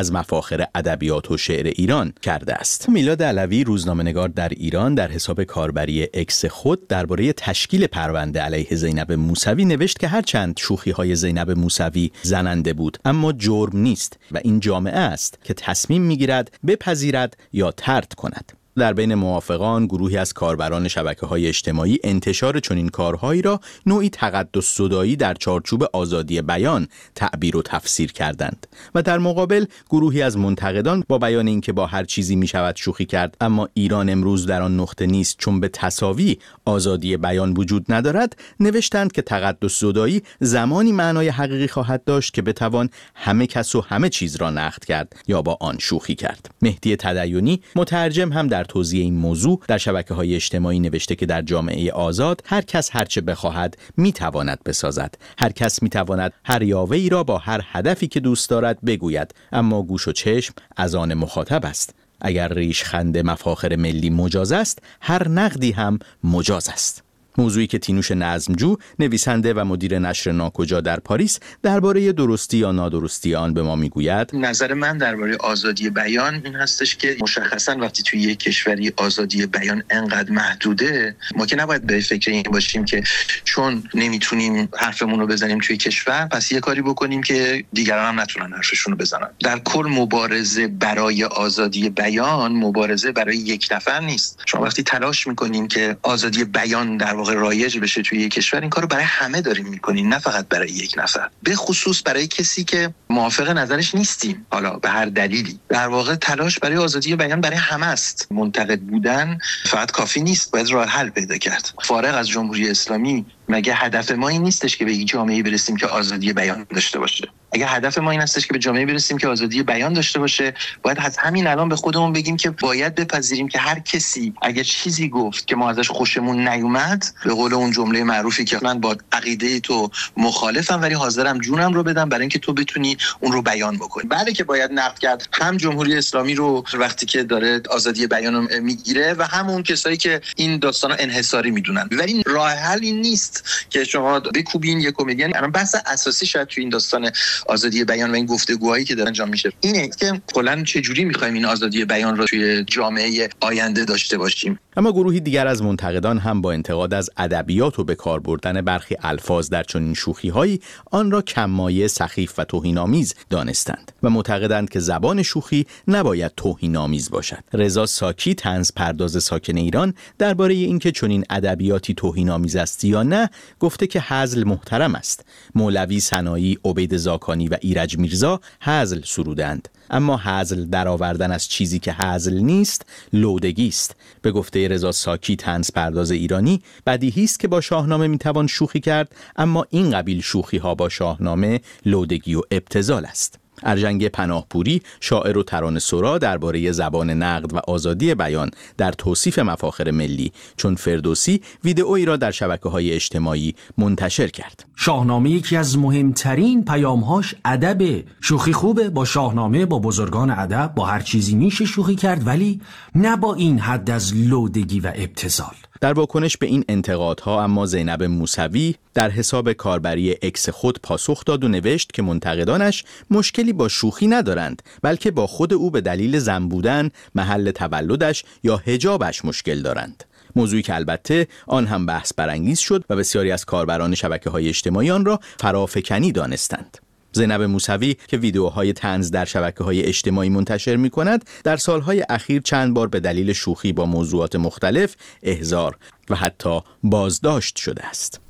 S12: مفاخر ادبیات و شعر ایران کرده است. میلاد علوی روزنامه‌نگار در ایران در حساب کاربری اکس خود درباره تشکیل پرونده علیه زینب موسوی نوشت که هرچند شوخی‌های زینب موسوی زننده بود اما جرم نیست و این جامعه است که تصمیم می‌گیرد بپذیرد یا طرد کند. در بین موافقان گروهی از کاربران شبکه‌های اجتماعی انتشار چنین کارهایی را نوعی تقدس زدایی در چارچوب آزادی بیان تعبیر و تفسیر کردند و در مقابل گروهی از منتقدان با بیان اینکه با هر چیزی می‌شود شوخی کرد اما ایران امروز در آن نقطه نیست چون به تساوی آزادی بیان وجود ندارد نوشتند که تقدس زدایی زمانی معنای حقیقی خواهد داشت که بتوان همه کس و همه چیز را نقد کرد یا با آن شوخی کرد. مهدی تدینی مترجم هم در توضیح این موضوع در شبکه‌های اجتماعی نوشته که در جامعه آزاد هر کس هر چه بخواهد میتواند بسازد. هر کس میتواند هر یاوه‌ای را با هر هدفی که دوست دارد بگوید، اما گوش و چشم از آن مخاطب است. اگر ریشخند مفاخر ملی مجاز است، هر نقدی هم مجاز است. موضوعی که تینوش نظمجو نویسنده و مدیر نشر ناکجا در پاریس درباره درستی یا نادرستی آن به ما میگوید.
S14: نظر من درباره آزادی بیان این هستش که مشخصاً وقتی توی یک کشوری آزادی بیان انقدر محدوده، ما که نباید به فکر این باشیم که چون نمیتونیم حرفمون رو بزنیم توی کشور پس یه کاری بکنیم که دیگران هم نتونن حرفشون رو بزنن. در کل مبارزه برای آزادی بیان مبارزه برای یک نفر نیست. شما وقتی تلاش میکنیم که آزادی بیان در واقع رایج بشه توی یک کشور، این کارو برای همه داریم میکنیم، نه فقط برای یک نفر، به خصوص برای کسی که موافق نظرش نیستیم حالا به هر دلیلی. در واقع تلاش برای آزادی بیان برای همه است. منتقد بودن فقط کافی نیست، باید راه حل پیدا کرد. فارغ از جمهوری اسلامی مگه هدف ما این نیستش که به یک جامعه برسیم که آزادی بیان داشته باشه؟ اگه هدف ما این هستش که به جامعه برسیم که آزادی بیان داشته باشه، باید از همین الان به خودمون بگیم که باید بپذیریم که هر کسی اگه چیزی گفت که ما ازش خوشمون نیومد، به قول اون جمله معروفی که من با عقیده تو مخالفم ولی حاضرم جونم رو بدم برای اینکه تو بتونی اون رو بیان بکنی. بله که باید نقد کرد هم جمهوری اسلامی رو وقتی که داره آزادی بیان رو میگیره و هم اون کسایی که این داستانا انحصاری میدونن، ولی راه حل این نیست که شما بکوبین یک کمدین. الان بحث اساسی شاید تو این داستان آزادی بیان و این گفتگوهایی که داره انجام میشه اینه که کلاً چه جوری می‌خوایم این آزادی بیان رو توی جامعه آینده داشته باشیم.
S12: اما گروهی دیگر از منتقدان هم با انتقاد از ادبیات و به کار بردن برخی الفاظ در چنین شوخی‌هایی آن را کم‌مایه، سخیف و توهین‌آمیز دانستند و معتقدند که زبان شوخی نباید توهین‌آمیز باشد. رضا ساکی، طنز پرداز ساکن ایران، درباره اینکه چنین ادبیاتی توهین‌آمیز است یا نه گفته که هزل محترم است. مولوی، سنایی، عبید زاکانی و ایرج میرزا هزل سرودند، اما هزل درآوردن از چیزی که هزل نیست لودگی است. به گفته رضا ساکی، طنز پرداز ایرانی، بدیهی است که با شاهنامه میتوان شوخی کرد، اما این قبیل شوخی ها با شاهنامه لودگی و ابتذال است. ارجنگ پناهپوری، شاعر و ترانه‌سرا، درباره زبان نقد و آزادی بیان در توصیف مفاخر ملی چون فردوسی ویدئویی را در شبکه‌های اجتماعی منتشر کرد.
S15: شاهنامه یکی از مهمترین پیام‌هاش ادبه. شوخی خوبه، با شاهنامه، با بزرگان ادب، با هر چیزی میشه شوخی کرد، ولی نه با این حد از لودگی و ابتذال.
S12: در واکنش به این انتقادها اما زینب موسوی در حساب کاربری اکس خود پاسخ داد و نوشت که منتقدانش مشکلی با شوخی ندارند، بلکه با خود او به دلیل زن بودن، محل تولدش یا حجابش مشکل دارند. موضوعی که البته آن هم بحث برانگیز شد و بسیاری از کاربران شبکه‌های اجتماعی آن را فرافکنی دانستند. زینب موسوی که ویدیوهای طنز در شبکه‌های اجتماعی منتشر می‌کند، در سالهای اخیر چند بار به دلیل شوخی با موضوعات مختلف احضار و حتی بازداشت شده است.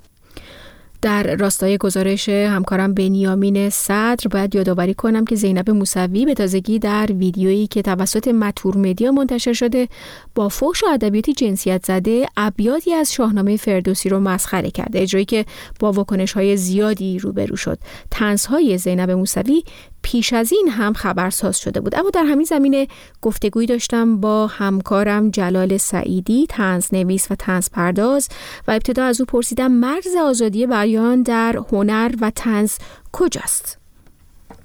S1: در راستای گزارش همکارم بنیامین صدر باید یادآوری کنم که زینب موسوی به تازگی در ویدیویی که توسط متور مدیا منتشر شده با فحش و ادبیات جنسیت زده ابیاتی از شاهنامه فردوسی رو مسخره کرده، اجرایی که با واکنش‌های زیادی روبرو شد. طنزهای زینب موسوی پیش از این هم خبرساز شده بود، اما در همین زمینه گفتگویی داشتم با همکارم جلال سعیدی، طنزنویس و طنز پرداز، و ابتدا از او پرسیدم مرز آزادی بیان در هنر و طنز کجاست؟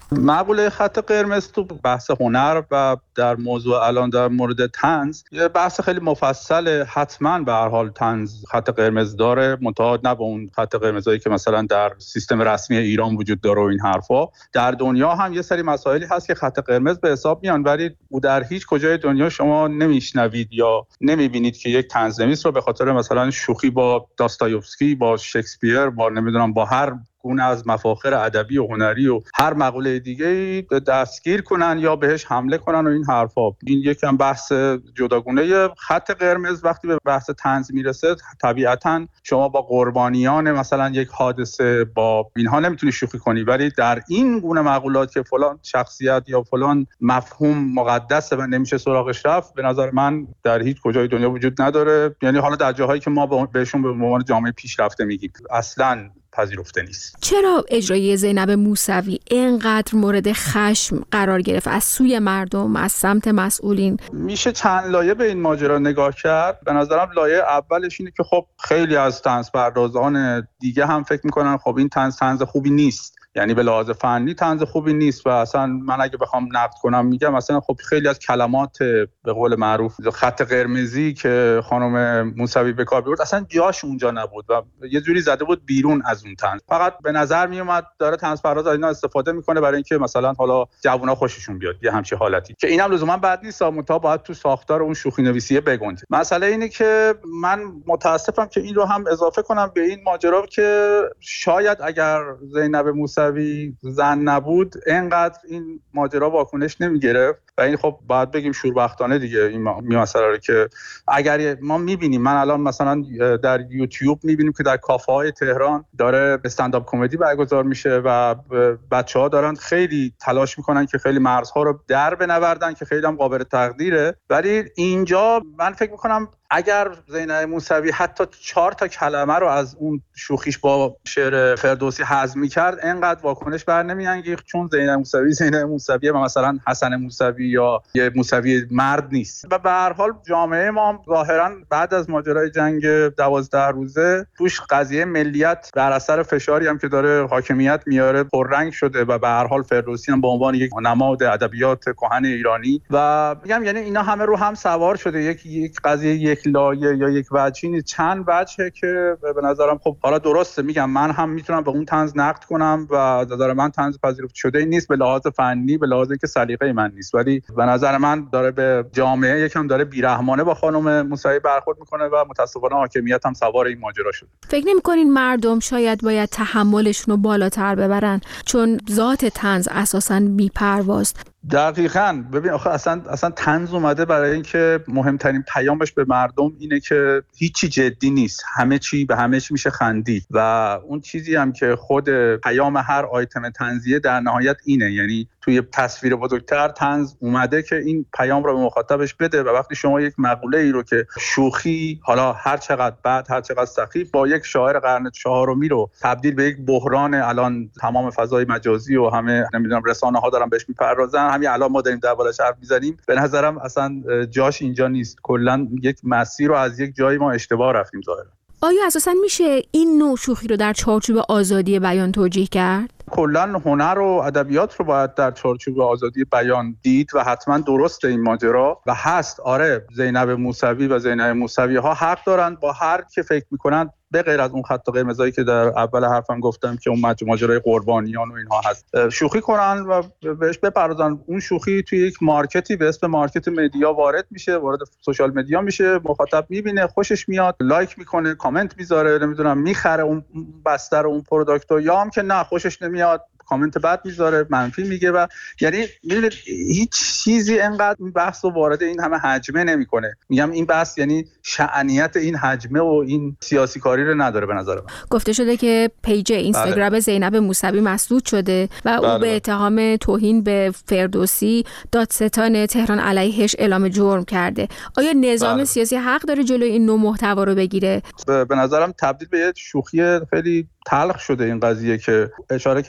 S8: مقوله خط قرمز تو بحث هنر و در موضوع الان در مورد طنز یه بحث خیلی مفصله. حتما به هر حال طنز خط قرمز داره، منتها نه به اون خط قرمزایی که مثلا در سیستم رسمی ایران وجود داره و این حرفا. در دنیا هم یه سری مسائلی هست که خط قرمز به حساب میان، ولی او در هیچ کجای دنیا شما نمیشنوید یا نمیبینید که یک طنزنویس رو به خاطر مثلا شوخی با داستایوفسکی، با شکسپیر، با نمیدونم با هر گونه از مفاخر ادبی و هنری و هر مقوله دیگه دستگیر کنن یا بهش حمله کنن و این حرفا. این یکم بحث جداگونه. خط قرمز وقتی به بحث طنز میرسه طبیعتاً شما با قربانیان مثلا یک حادثه با اینها نمیتونی شوخی کنی، ولی در این گونه مقولات که فلان شخصیت یا فلان مفهوم مقدسه و نمیشه سراغش رفت، به نظر من در هیچ کجای دنیا وجود نداره. یعنی حالا در جاهایی که ما بهشون به عنوان جامعه پیشرفته میگیم اصلاً پذیرفته نیست.
S1: چرا اجرای زینب موسوی اینقدر مورد خشم قرار گرفت از سوی مردم، از سمت مسئولین؟
S8: میشه چند لایه به این ماجرا نگاه کرد. به نظرم لایه اولش اینه که خب خیلی از طنزپردازان دیگه هم فکر میکنن خب این طنز طنز خوبی نیست، یعنی به لحاظ فنی طنز خوبی نیست و اصلا من اگه بخوام نقد کنم میگم مثلا خب خیلی از کلمات به قول معروف خط قرمزی که خانم موسوی به کار برد اصلا جاش اونجا نبود و یه جوری زده بود بیرون از اون طنز. فقط به نظر میومد داره طنزپرداز اینا استفاده میکنه برای اینکه مثلا حالا جوونا خوششون بیاد، یه همچین حالتی که اینم لزوما بد نیست، منتها باید تو ساختار اون شوخی نویسیه بگنجه. مسئله اینه که من متاسفم که این رو هم اضافه کنم به این ماجرا که شاید اگر زینب موسوی زن نبود اینقدر این ماجرا واکنش نمیگرفت و این خب باید بگیم شوربختانه دیگه این مسئله رو که اگر ما میبینیم، من الان مثلا در یوتیوب میبینیم که در کافه های تهران داره استندآپ کمدی برگزار میشه و بچه‌ها دارن خیلی تلاش میکنن که خیلی مرزها رو در بنوردن که خیلی هم قابل تقدیره، ولی اینجا من فکر میکنم اگر زینب موسوی حتی چهار تا کلمه رو از اون شوخیش با شعر فردوسی حذف می‌کرد اینقدر واکنش بر نمی‌انگیخت، چون زینب موسوی زینب موسوی و مثلا حسن موسوی یا یه موسوی مرد نیست. و به هر حال جامعه ما هم ظاهراً بعد از ماجرای جنگ دوازده روزه توش قضیه ملیت در اثر فشاری هم که داره حاکمیت میاره پررنگ شده و به هر حال فردوسی هم به عنوان یک نماد ادبیات کهن ایرانی و میگم یعنی اینا همه رو هم سوار شده. یک یک قضیه یک لایه یا یک وجهی چند وجهه که به نظرم خب حالا درسته، میگم من هم میتونم به اون طنز نقد کنم و نظر من طنز پذیرفته شده نیست به لحاظ فنی، به لحاظ اینکه سلیقه من نیست، ولی به نظر من داره به جامعه یکم داره بیرحمانه با خانم موسوی برخورد میکنه و متاسفانه حاکمیت هم سوار این ماجرا شده.
S1: فکر نمی‌کنین مردم شاید باید تحملشون رو بالاتر ببرن چون ذات طنز اساساً بی‌پرواست؟
S8: دقیقاً. ببین آخه اصلا اصلا طنز اومده برای اینکه مهمترین پیامش به مردم اینه که هیچی جدی نیست، همه چی به همه چی میشه خندید و اون چیزی هم که خود پیام هر آیتم طنزیه در نهایت اینه، یعنی توی تصویر بزرگتر طنز اومده که این پیام رو به مخاطبش بده و وقتی شما یک مقوله ای رو که شوخی حالا هر چقدر بد هر چقدر سخیف با یک شاعر قرن چهارمی رو تبدیل به یک بحران الان تمام فضای مجازی و همه نمیدونم رسانه ها دارن بهش میپردازن، همین الان ما داریم دربارش حرف میزنیم، به نظرم اصلا جاش اینجا نیست. کلا یک مسیر رو از یک جایی ما اشتباه رفتیم ظاهرا.
S1: آیا اساساً میشه این نوع شوخی رو در چارچوب آزادی بیان توجیه کرد؟
S8: کلا هنر و ادبیات رو باید در چارچوب آزادی بیان دید و حتما درسته این ماجرا و هست. آره زینب موسوی و زینب موسوی ها حق دارن با هر که فکر میکنن به غیر از اون خط قرمزایی که در اول حرفم گفتم که اون ماجرای قربانیان و اینها هست شوخی کنن و بهش بپردازن. اون شوخی توی یک مارکتی به اسم مارکت مدیا وارد میشه، وارد سوشال مدیا میشه، مخاطب میبینه، خوشش میاد، لایک میکنه، کامنت میذاره، نمیدونم میخره اون بستر اون پروداکتو، یا هم که نه خوشش نمیاد کامنت بد میذاره، منفی میگه و یعنی میدونید هیچ چیزی انقدر این بحث رو وارد این همه حجمه نمیکنه. میگم این بحث یعنی شأنیت این حجمه و این سیاسی کاری رو نداره. به نظر من
S1: گفته شده که پیج اینستاگرام بله. زینب موسوی مسدود شده و بله. او به اتهام توهین به فردوسی دادستان تهران علیهش اعلام جرم کرده. آیا نظام بله. سیاسی حق داره جلوی این نوع محتوا رو بگیره؟
S8: به نظرم تبدیل به یه شوخی خیلی تلخ شده این قضیه که اشاره کردم.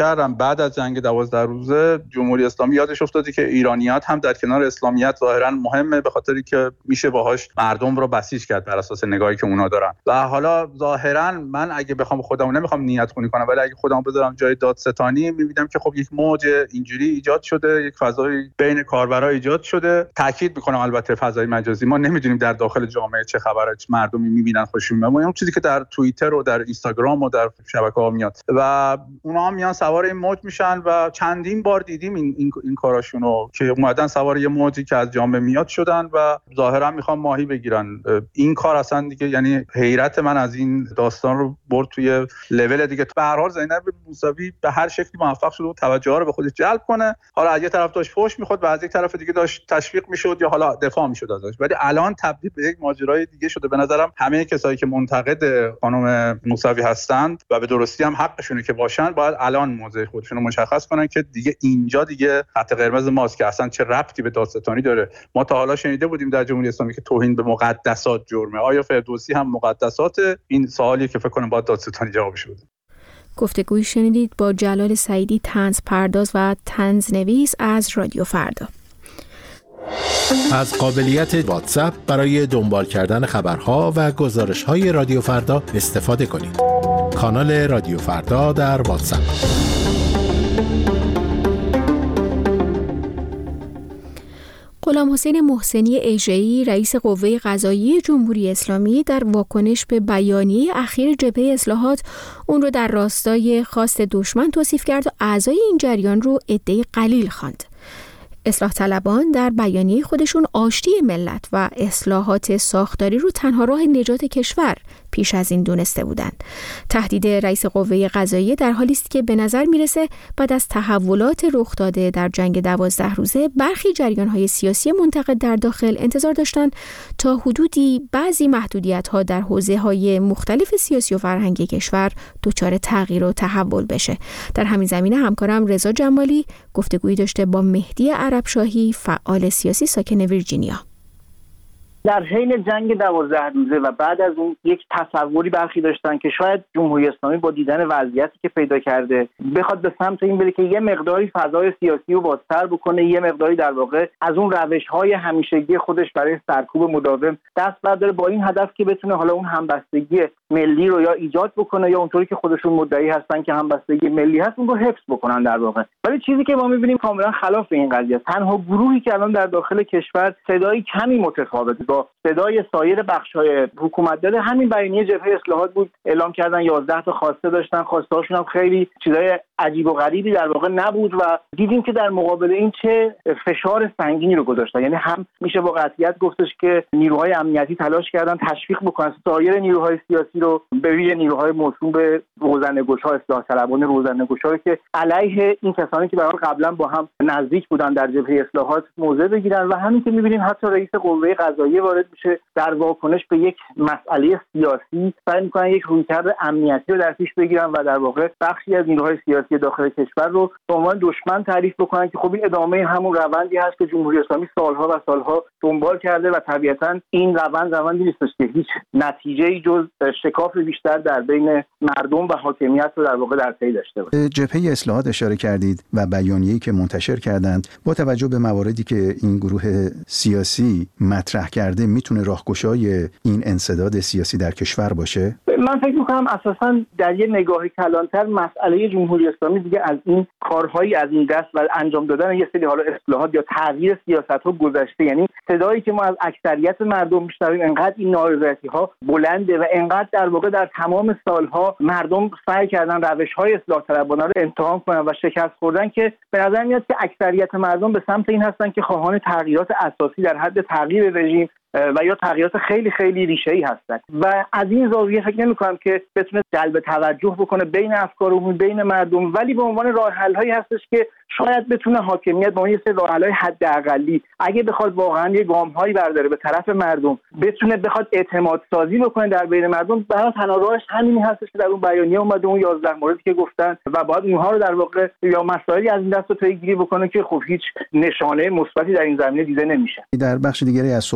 S16: بعد از جنگ دوازده روزه جمهوری اسلامی یادش افتادی که ایرانیت هم در کنار اسلامیت ظاهرا مهمه، به خاطری که میشه باهاش مردم رو بسیج کرد بر اساس نگاهی که اونا دارن. و حالا ظاهرا من اگه بخوام خودمو نمیخوام نیت خونی کنم، ولی اگه خودمو بذارم جای دادستانی میبینم که خب یک موج اینجوری ایجاد شده، یک فضای بین کاربرا ایجاد شده. تاکید میکنم البته فضای مجازی، ما نمیدونیم در داخل جامعه چه خبره، چه مردمی میبینن خوششون میاد. ما اون چیزی که در توییتر و در اینستاگرام و در شبکه‌ها میاد و اونا هم میان سوار این موج میشن و چندین بار دیدیم این این, این کاراشونو که اومدن سوار یه موجی که از جامعه میاد شدن و ظاهرا میخوان ماهی بگیرن. این کار اصلا دیگه، یعنی حیرت من از این داستان رو برد توی لول دیگه. به هر حال زینب موسوی به هر شکلی موفق شد و توجه ها رو به خودش جلب کنه. حالا از یک طرف داشت فحش میخورد و از یک طرف دیگه داشت تشویق میشد یا حالا دفاع میشد ازش، ولی الان تبدیل به یک ماجرای دیگه شده. به نظرم همه کسایی که منتقد خانم موسوی هستند و به درستی هم حقشونه که باشن، باید الان موضع خودشون رو مشخص کنن که دیگه اینجا دیگه خط قرمز ماست که اصلا چه ربطی به دادستانی داره. ما تا حالا شنیده بودیم در جمهوری اسلامی که توهین به مقدسات جرمه. آیا فردوسی هم مقدسات؟ این سوالی که فکر کنم باید دادستانی جوابش بده.
S1: گفتگوی شنیدید با جلال سعیدی، طنز پرداز و طنز نویس از رادیو فردا.
S17: از قابلیت واتساپ برای دنبال کردن خبرها و گزارش‌های رادیو فردا استفاده کنید. کانال رادیو فردا در واتساپ.
S1: غلام حسین محسنی اژه‌ای، رئیس قوه قضاییه جمهوری اسلامی، در واکنش به بیانیه اخیر جبهه اصلاحات اون رو در راستای خواست دشمن توصیف کرد و اعضای این جریان رو عده قلیل خواند. اصلاح طلبان در بیانیه خودشون آشتی ملت و اصلاحات ساختاری رو تنها راه نجات کشور پیش از این دونسته بودند. تهدید رئیس قوه قضاییه در حالی است که به نظر میرسه بعد از تحولات رخ داده در جنگ دوازده روزه برخی جریان‌های سیاسی منتقد در داخل انتظار داشتند تا حدودی بعضی محدودیت‌ها در حوزه‌های مختلف سیاسی و فرهنگی کشور دچار تغییر و تحول بشه. در همین زمینه همکارم رضا جمالی گفتگویی داشته با مهدی عربشاهی، فعال سیاسی ساکن ویرجینیا.
S18: در حین جنگ دوازده روزه و بعد از اون یک تصوری برخی داشتن که شاید جمهوری اسلامی با دیدن وضعیتی که پیدا کرده بخواد به سمت این بره که یه مقداری فضای سیاسی رو بازتر بکنه، یه مقداری در واقع از اون روش‌های همیشگی خودش برای سرکوب مداوم دست برداره، با این هدف که بتونه حالا اون همبستگی ملی رو یا ایجاد بکنه یا اونطوری که خودشون مدعی هستن که همبستگی ملی هست اون رو حفظ بکنن در واقع. ولی چیزی که ما می‌بینیم کاملا خلاف این قضیه است. تنها گروهی که الان در داخل کشور صدایی کمی متفاوت با صدای سایر بخش‌های حکومت داره همین بیانیه جبهه اصلاحات بود. اعلام کردن یازده تا خواسته داشتن، خواسته‌هاشون هم خیلی چیزای عجیب و غریبی در واقع نبود و دیدیم که در مقابل این چه فشار سنگینی رو گذاشتن. یعنی هم میشه با قطعیت گفتش که نیروهای امنیتی تلاش کردن تشویق بکنن سایر نیروهای سیاسی رو، به ویژه نیروهای موسوم به روزنه‌گشا، اصلاح طلبان روزنه‌گشا که علیه این کسانی که به حال قبلا با هم نزدیک بودن در جبهه اصلاحات موضع بگیرن. و همین که می‌بینیم حتی رئیس قوه قضاییه وارد میشه در واکنش به یک مسئله سیاسی، سعی می‌کنن یک رویکرد امنیتی رو در پیش بگیرن و در واقع بخشی از نیروهای سیاسی داخل کشور رو به عنوان دشمن تعریف بکنن که خب این ادامه همون روندی هست که جمهوری اسلامی سالها و سالها دنبال کرده و طبیعتاً این روند روندی نیستش که هیچ نتیجه‌ای جز شکاف بیشتر در بین مردم و حاکمیت رو در واقع در پی داشته باشه.
S19: جبهه اصلاحات اشاره کردید و بیانیه‌ای که منتشر کردند با توجه به مواردی که این گروه سیاسی مطرح کرده میتونه راهگشای این انسداد سیاسی در کشور باشه؟
S18: من فکر می‌کنم اساساً در یه نگاهی کلانتر مسئله جمهوری اسلامی دیگه از این کارهایی از این دست و انجام دادن یه سری حالا اصلاحات یا تغییر سیاست‌ها گذشته. یعنی صدایی که ما از اکثریت مردم میشنویم انقدر این نارضایتی‌ها بلنده و انقدر در واقع در تمام سالها مردم سعی کردن روش‌های اصلاح طلبانه رو امتحان کنن و شکست خوردن که به نظر میاد که اکثریت مردم به سمت این هستن که خواهان تغییرات اساسی در حد تغییر رژیم و یا تغییرات خیلی خیلی ریشه‌ای هستن و از این زاویه فکر نمی‌کنم که بتونه جلب توجه بکنه بین افکار عمومی بین مردم، ولی به عنوان راه حل‌هایی هستش که شاید بتونه حاکمیت با این سه راه حل‌های حداقلی اگه بخواد واقعا یه گام‌هایی برداره به طرف مردم، بتونه بخواد اعتماد سازی بکنه در بین مردم، برای تنها راهش همینی هستش که در اون بیانیه اومده، اون یازده موردی که گفتن و باید اونها رو در واقع یا مسائلی از این دست پیگیری بکنه که خب هیچ نشانه مثبتی در این زمینه دیده نمیشه.
S19: در بخش دیگری از صحبتاتون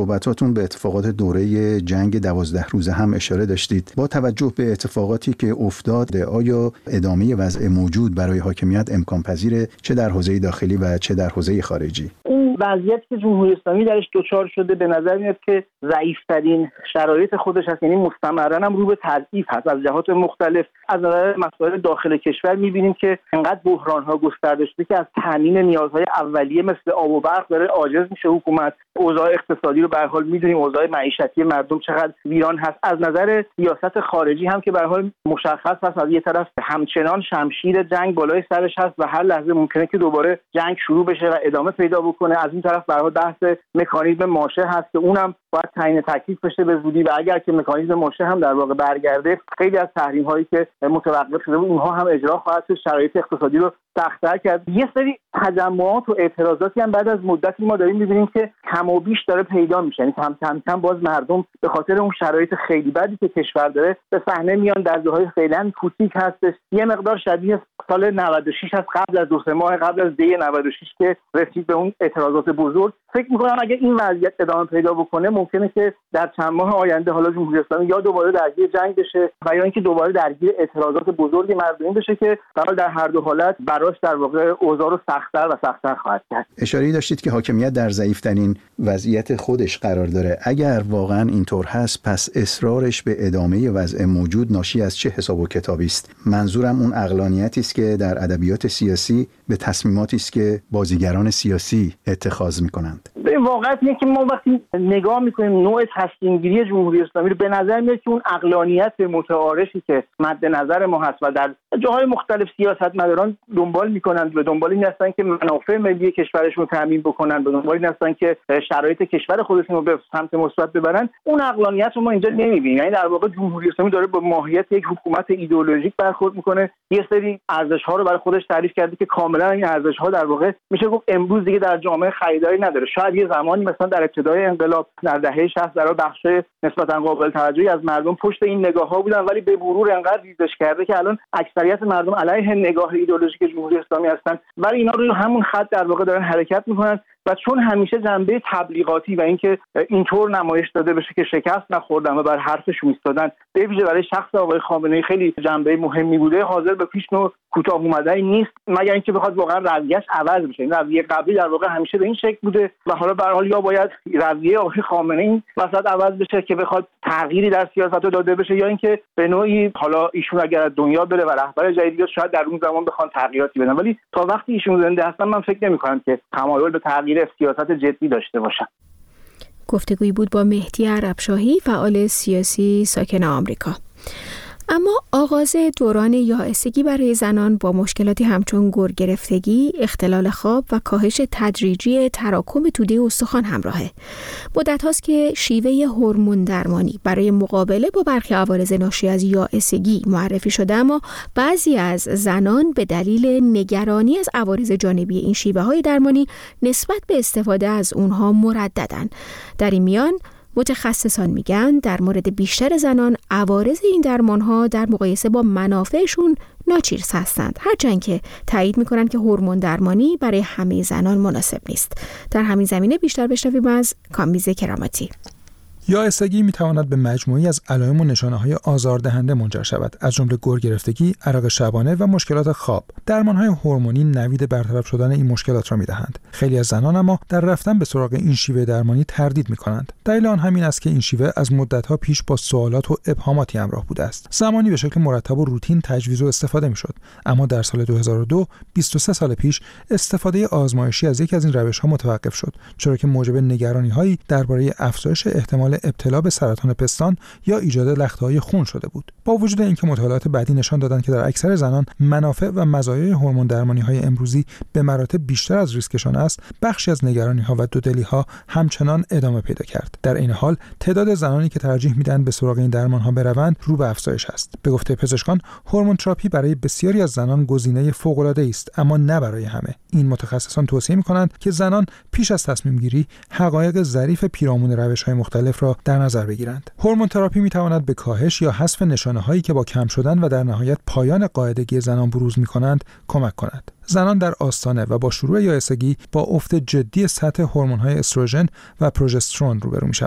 S19: خودتون به اتفاقات دوره جنگ دوازده روزه هم اشاره داشتید. با توجه به اتفاقاتی که افتاد، آیا ادامه وضع موجود برای حاکمیت امکان پذیره، چه در حوزه داخلی و چه در حوزه خارجی؟
S18: این وضعیتی که جمهوری اسلامی درش دچار شده به نظر میاد که ضعیف‌ترین شرایط خودش هست، یعنی مستمرا هم رو به تضعیف هست از جهات مختلف. از نظر مسائل داخل کشور می‌بینیم که انقدر بحران‌ها گسترده شده که از تامین نیازهای اولیه مثل آب و برق داره عاجز میشه حکومت. اوضاع اقتصادی رو به هر حال می‌دونیم، اوضاع معیشتی مردم چقدر ویران هست. از نظر سیاست خارجی هم که به هر حال مشخص هست، از یه طرف همچنان شمشیر جنگ بالای سرش هست و هر لحظه ممکنه که دوباره جنگ شروع بشه و ادامه پیدا بکنه. از این طرف به هر حال بحث مکانیزم ماشه هست که اونم باید تعیین تکلیف بشه به زودی و اگر که مکانیزم ماشه هم در واقع برگرده، خیلی از تحریم هایی که متوقف شده بود اونها هم اجرا خواهد شد، شرایط اقتصادی رو سخت‌تر کرد. یه سری تجمعات و اعتراضاتی هم بعد از مدتی ما داریم می‌بینیم که کم و بیش داره پیدا میشه، یعنی کم کم کم باز مردم به خاطر اون شرایط خیلی بدی که کشور داره به صحنه میان. دردهای فعلا کوچیک هستش، یه مقدار شبیه سال نود و شش از قبل از دو سه ماه قبل از دی نود و شش که رسید به اون اعتراضات بزرگ. فکر می‌کنم اگه این وضعیت ادامه پیدا بکنه ممکنه که در چند ماه آینده حالا جمهوری اسلامی یا دوباره درگیر جنگ بشه و یا اینکه دوباره درگیر اعتراضات بزرگ مردمی بشه که در هر دو حالت براش در واقع اوضاع رو سخت‌تر و سخت‌تر خواهد کرد.
S19: اشاره داشتید که حاکمیت در ضعیف‌ترین وضعیت خودش قرار داره. اگر واقعا اینطور هست، پس اصرارش به ادامه وضع موجود ناشی از چه حساب و کتابی است؟ منظورم اون عقلانیتی است که در ادبیات سیاسی به تصمیماتی است که بازیگران سیاسی اتخاذ می‌کنند.
S18: به واقعیت اینه که ما وقتی نگاه می‌کنیم نوع تصمیم‌گیری جمهوری اسلامی رو، به نظر میاد که اون عقلانیت متعارفی که مد نظر ما هست و در جاهای مختلف سیاستمداران دنبال می‌کنند و دنبال این هستن که منافع ملی کشورشون رو تامین بکنن، به دنبال این هستن که شرایط کشور خودشون رو به سمت مثبت ببرن، اون عقلانیت رو ما اینجا نمی‌بینیم. یعنی در واقع جمهوری اسلامی داره با ماهیت یک حکومت ایدئولوژیک برخورد می‌کنه، یه سری ارزش‌ها رو برای خودش تعریف کرده که کاملا این ارزش‌ها در واقع میشه گفت امروز دیگه در جامعه خریداری نداره. شاید یه زمانی مثلا در ابتدای انقلاب در دهه شصت در بخش نسبتاً قابل توجهی از مردم پشت این نگاه‌ها بودن، ولی به مرور انقدر ریزش کرده که الان اکثریت مردم علیه نگاه ایدئولوژیک جمهوری اسلامی هستن، ولی اینا رو همون خط در واقع دارن حرکت می‌کنن و چون همیشه جنبه تبلیغاتی و اینکه اینطور نمایش داده بشه که شکست نخوردن و بر حرفش ایستادن، به ویژه برای شخص آقای خامنه‌ای خیلی جنبه مهمی بوده، حاضر به پیش نو کوتاه اومدنی نیست مگر اینکه بخواد واقعا رویه‌اش عوض بشه. این رویه قبلی در واقع همیشه به این شکل بوده و حالا به هر حال یا باید رویه آقای خامنه‌ای وسط عوض بشه که بخواد تغییری در سیاست داده بشه، یا اینکه به نوعی حالا ایشون اگر از دنیا بره و رهبر جدیدی بیاد شاید در اون زمان بخوان تغییراتی بدن، ولی تا وقتی ایشون زنده هستن من فکر نمی‌کنم که تمایل به تغییر سیاست جدی داشته باشن.
S1: گفتگویی بود با مهدی عربشاهی، فعال سیاسی ساکن آمریکا. اما آغاز دوران یائسگی برای زنان با مشکلاتی همچون گرگرفتگی، اختلال خواب و کاهش تدریجی تراکم توده استخوان همراهه. مدت هاست که شیوه هورمون درمانی برای مقابله با برخی عوارض ناشی از یائسگی معرفی شده، اما بعضی از زنان به دلیل نگرانی از عوارض جانبی این شیوه های درمانی نسبت به استفاده از اونها مرددن. در این میان متخصصان میگن در مورد بیشتر زنان عوارض این درمانها در مقایسه با منافعشون ناچیز هستند، هرچند که تایید میکنن که هورمون درمانی برای همه زنان مناسب نیست. در همین زمینه بیشتر بشنویم از کامیز کرامتی.
S20: یائسگی میتواند به مجموعی از علائم و نشانه‌های آزاردهنده منجر شود، از جمله گرگرفتگی، عرق شبانه و مشکلات خواب. درمان‌های هورمونی نوید برطرف شدن این مشکلات را می‌دهند. خیلی از زنان اما در رفتن به سراغ این شیوه درمانی تردید می‌کنند. دلیل آن همین است که این شیوه از مدت‌ها پیش با سوالات و ابهاماتی همراه بوده است. زمانی به شکل مرتب و روتین تجویز و استفاده می‌شد، اما در سال دو هزار و دو، بیست و سه سال پیش، استفاده آزمایشی از یکی از این روش‌ها متوقف شد، چرا که موجب نگرانی‌هایی درباره افزایش احتمال ابتلا به سرطان پستان یا ایجاد لخته‌های خون شده بود. با وجود اینکه مطالعات بعدی نشان دادند که در اکثر زنان منافع و مزایای هورمون درمانی‌های امروزی به مراتب بیشتر از ریسکشان است، بخشی از نگرانی‌ها و دودلی‌ها همچنان ادامه پیدا کرد. در این حال تعداد زنانی که ترجیح میدن به سراغ این درمان‌ها بروند رو به افزایش است. به گفته پزشکان، هورمون تراپی برای بسیاری از زنان گزینه فوق‌العاده‌ای است، اما نه برای همه. این متخصصان توصیه می‌کنند که زنان پیش از تصمیم گیری حقایق ظریف پیرامون روش‌های مختلف را در نظر بگیرند. هورمون تراپی می‌تواند به کاهش یا حذف نشانه‌هایی که با کم شدن و در نهایت پایان قاعدگی زنان بروز می‌کنند کمک کند. زنان در آستانه و با شروع یائسگی با افت جدی سطح هورمون‌های استروژن و پروژسترون روبرو می‌شوند.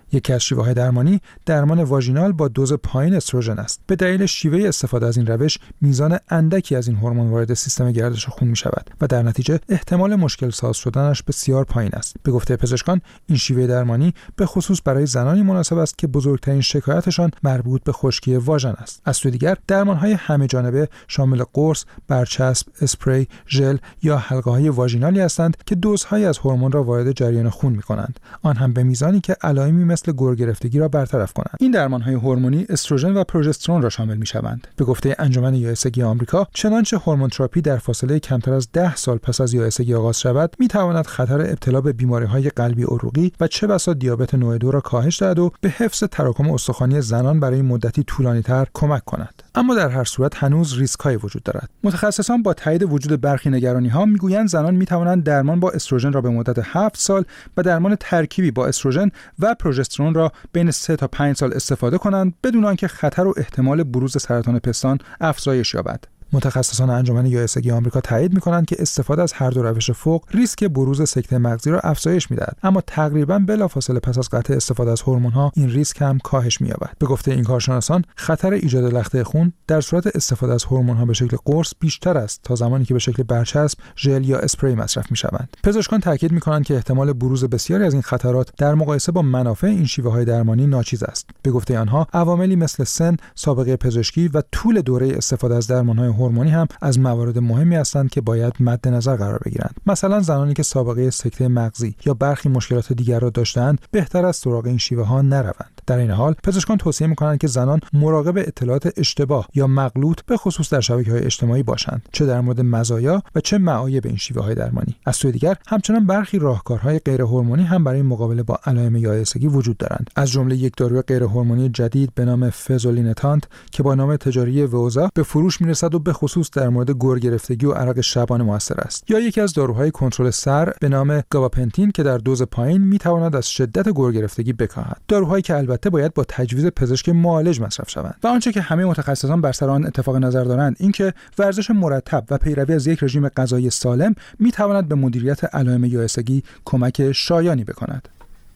S20: یکی از شیوه‌های درمانی درمان واژینال با دوز پایین استروژن است. به دلیل شیوه استفاده از این روش میزان اندکی از این هورمون وارد سیستم گردش خون می‌شود و در نتیجه احتمال مشکل ساز شدنش بسیار پایین است. به گفته پزشکان این شیوه درمانی به خصوص برای زنانی مناسب است که بزرگترین شکایتشان مربوط به خشکی واژن است. از سوی دیگر درمان‌های همه جانبه شامل قرص، برچسب، اسپری، ژل یا حلقه‌های واژینالی هستند که دوزهایی از هورمون را وارد جریان خون می‌کنند، آن هم به میزانی که علائمی مثل گرگرفتگی را برطرف کنند. این درمان‌های هورمونی استروژن و پروژسترون را شامل می‌شوند. به گفته انجمن یائسگی آمریکا، چنانچه هورمون تراپی در فاصله کمتر از ده سال پس از یائسگی آغاز شود، می‌تواند خطر ابتلا به بیماری‌های قلبی عروقی و چه بسا دیابت نوع دو را کاهش دهد و به حفظ تراکم استخوانی زنان برای مدتی طولانی‌تر کمک کند. اما در هر صورت هنوز ریسک‌هایی وجود دارد. متخصصان با تایید وجود برخی نگرانی‌ها می‌گویند زنان می‌توانند درمان با استروژن را به مدت هفت سال و درمان ترکیبی با استروژن و پروژسترون را بین سه تا پنج سال استفاده کنند بدون آنکه خطر و احتمال بروز سرطان پستان افزایش یابد. متخصصان انجمن یائسگی آمریکا تایید می‌کنند که استفاده از هر دو روش فوق ریسک بروز سکته مغزی را افزایش می‌دهد، اما تقریباً بلافاصله پس از قطع استفاده از هورمون‌ها این ریسک هم کاهش می‌یابد. به گفته این کارشناسان خطر ایجاد لخته خون در صورت استفاده از هورمون‌ها به شکل قرص بیشتر است تا زمانی که به شکل برچسب، ژل یا اسپری مصرف می‌شوند. پزشکان تاکید می‌کنند که احتمال بروز بسیاری از این خطرات در مقایسه با منافع این شیوه‌های درمانی ناچیز است. به گفته آنها عواملی مثل سن، سابقه پزشکی و طول دوره استفاده از درمان‌های هورمونی هم از موارد مهمی هستند که باید مد نظر قرار بگیرند. مثلا زنانی که سابقه سکته مغزی یا برخی مشکلات دیگر را داشته‌اند بهتر است سراغ این شیوه‌ها نروند. در این حال پزشکان توصیه می‌کنند که زنان مراقب اطلاعات اشتباه یا مغلوط به خصوص در شبکه‌های اجتماعی باشند، چه در مورد مزایا و چه معایب این شیوه‌های درمانی. از سوی دیگر همچنان برخی راهکارهای غیر هورمونی هم برای مقابله با علائم یائسگی وجود دارند، از جمله یک داروی غیر هورمونی جدید به نام فزولینتانت که با نام تجاری ووزا به فروش می‌رسد و به خصوص در مورد گرگرفتگی و عرق شبانه موثر است، یا یکی از داروهای کنترل سر به نام گاباپنتین که در دوز پایین می‌تواند از شدت گرگرفتگی بکاهد. داروهایی که البته باید با تجویز پزشک معالج مصرف شوند. و آنچه که همه متخصصان بر سر آن اتفاق نظر دارند اینکه ورزش مرتب و پیروی از یک رژیم غذایی سالم می‌تواند به مدیریت علائم یائسگی کمک شایانی بکند.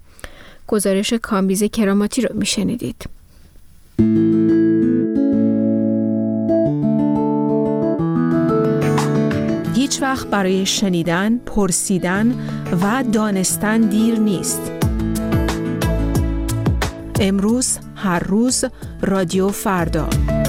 S1: گزارش کامبیز کراماتی رو میشنیدید. هیچ وقت برای شنیدن، پرسیدن و دانستن دیر نیست. امروز، هر روز، رادیو فردا.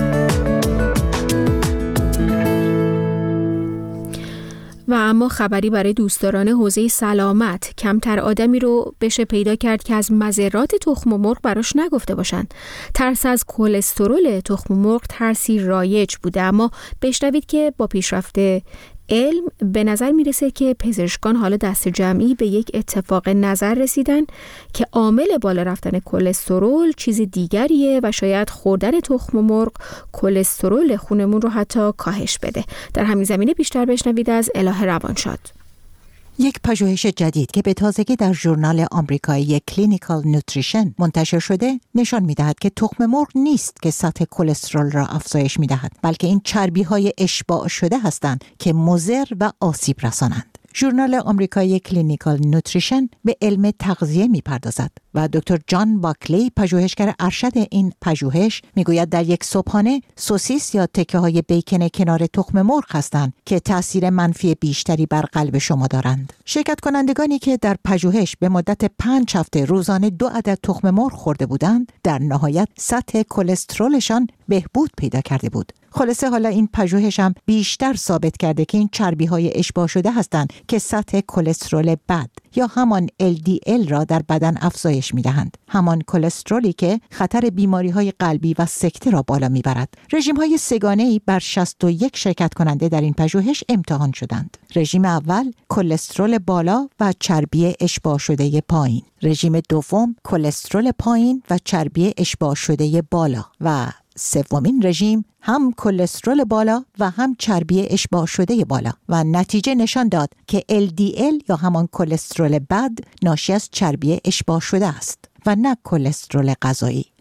S1: و اما خبری برای دوستداران حوزه سلامت، کمتر آدمی رو بشه پیدا کرد که از مضرات تخم مرغ براش نگفته باشن. ترس از کلسترول تخم مرغ ترسی رایج بوده، اما بشنوید که با پیشرفت علم به نظر میرسه که پزشکان حالا دست جمعی به یک اتفاق نظر رسیدن که عامل بالا رفتن کلسترول چیز دیگریه و شاید خوردن تخم مرغ کلسترول خونمون رو حتی کاهش بده. در همین زمینه بیشتر بشنوید از الهه روانشاد.
S21: یک پژوهش جدید که به تازگی در ژورنال آمریکایی کلینیکال نوتریشن منتشر شده نشان می‌دهد که تخم مرغ نیست که سطح کلسترول را افزایش می‌دهد، بلکه این چربی‌های اشباع شده هستند که مضر و آسیب رسانند. ژورنال آمریکایی کلینیکال نوتریشن به علم تغذیه می‌پردازد و دکتر جان باکلی پژوهشگر ارشد این پژوهش میگوید در یک صبحانه سوسیس یا تکه‌های بیکن کنار تخم مرغ هستند که تأثیر منفی بیشتری بر قلب شما دارند. شرکت کنندگانی که در پژوهش به مدت پنج هفته روزانه دو عدد تخم مرغ خورده بودند، در نهایت سطح کلسترولشان بهبود پیدا کرده بود. خلاصه حالا این پژوهش هم بیشتر ثابت کرده که این چربی‌های اشباع شده هستند که سطح کلسترول بد یا همان ال دی ال را در بدن افزایش می‌دهند، همان کلسترولی که خطر بیماری‌های قلبی و سکته را بالا می‌برد. رژیم‌های سه‌گانه‌ای بر شصت و یک شرکت کننده در این پژوهش امتحان شدند. رژیم اول کلسترول بالا و چربی اشباع شده پایین. رژیم دوم کلسترول پایین و چربی اشباع شده بالا و سومین رژیم هم کلسترول بالا و هم چربی اشباع شده بالا و نتیجه نشان داد که ال دی ال یا همان کلسترول بد ناشی از چربی اشباع شده است و نه کلسترول غذایی.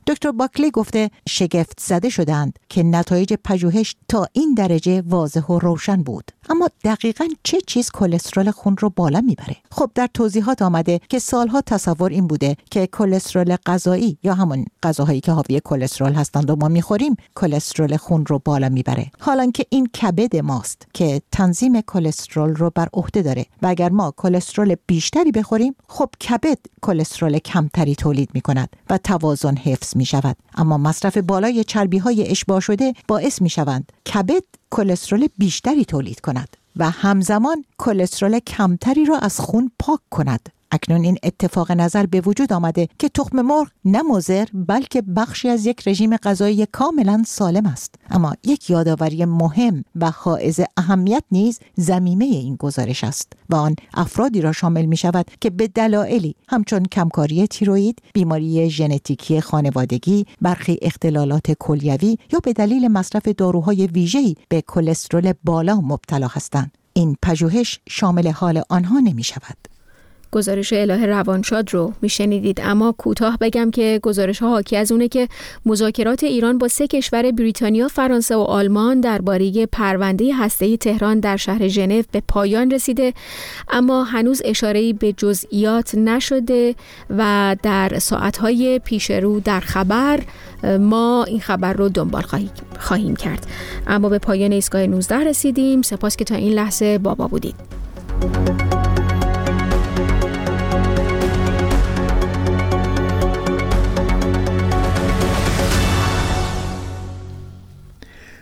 S21: دکتر باکلی گفته شگفت زده شدند که نتایج پژوهش تا این درجه واضح و روشن بود. اما دقیقاً چه چیز کلسترول خون رو بالا میبره؟ خب در توضیحات آمده که سالها تصور این بوده که کلسترول غذایی یا همون غذاهایی که حاوی کلسترول هستند و ما میخوریم کلسترول خون رو بالا میبره، حالا که این کبد ماست که تنظیم کلسترول رو بر عهده داره و اگر ما کلسترول بیشتری بخوریم خب کبد کلسترول کمتری تولید میکند و توازن حفظ میشود. اما مصرف بالای چربی‌های اشباع شده باعث میشوند کبد کلسترول بیشتری تولید کند و همزمان کلسترول کمتری را از خون پاک کند. اکنون این اتفاق نظر به وجود آمده که تخم مرغ نه مضر بلکه بخشی از یک رژیم غذایی کاملا سالم است. اما یک یادآوری مهم و حائز اهمیت نیز ضمیمه این گزارش است و آن افرادی را شامل می شود که به دلایلی همچون کمکاری تیروئید، بیماری ژنتیکی خانوادگی، برخی اختلالات کلیوی یا به دلیل مصرف داروهای ویژه‌ای به کلسترول بالا مبتلا هستند. این پژوهش شامل حال آنها نمی شود.
S1: گزارش اله روانشاد رو میشنیدید، اما کوتاه بگم که گزارش ها حاکی از اونه که مذاکرات ایران با سه کشور بریتانیا، فرانسه و آلمان درباره پرونده هسته‌ای تهران در شهر ژنو به پایان رسیده، اما هنوز اشاره‌ای به جزئیات نشده و در ساعت‌های پیش رو در خبر ما این خبر رو دنبال خواهیم کرد. اما به پایان ایستگاه نوزده رسیدیم. سپاس که تا این لحظه با ما بودید.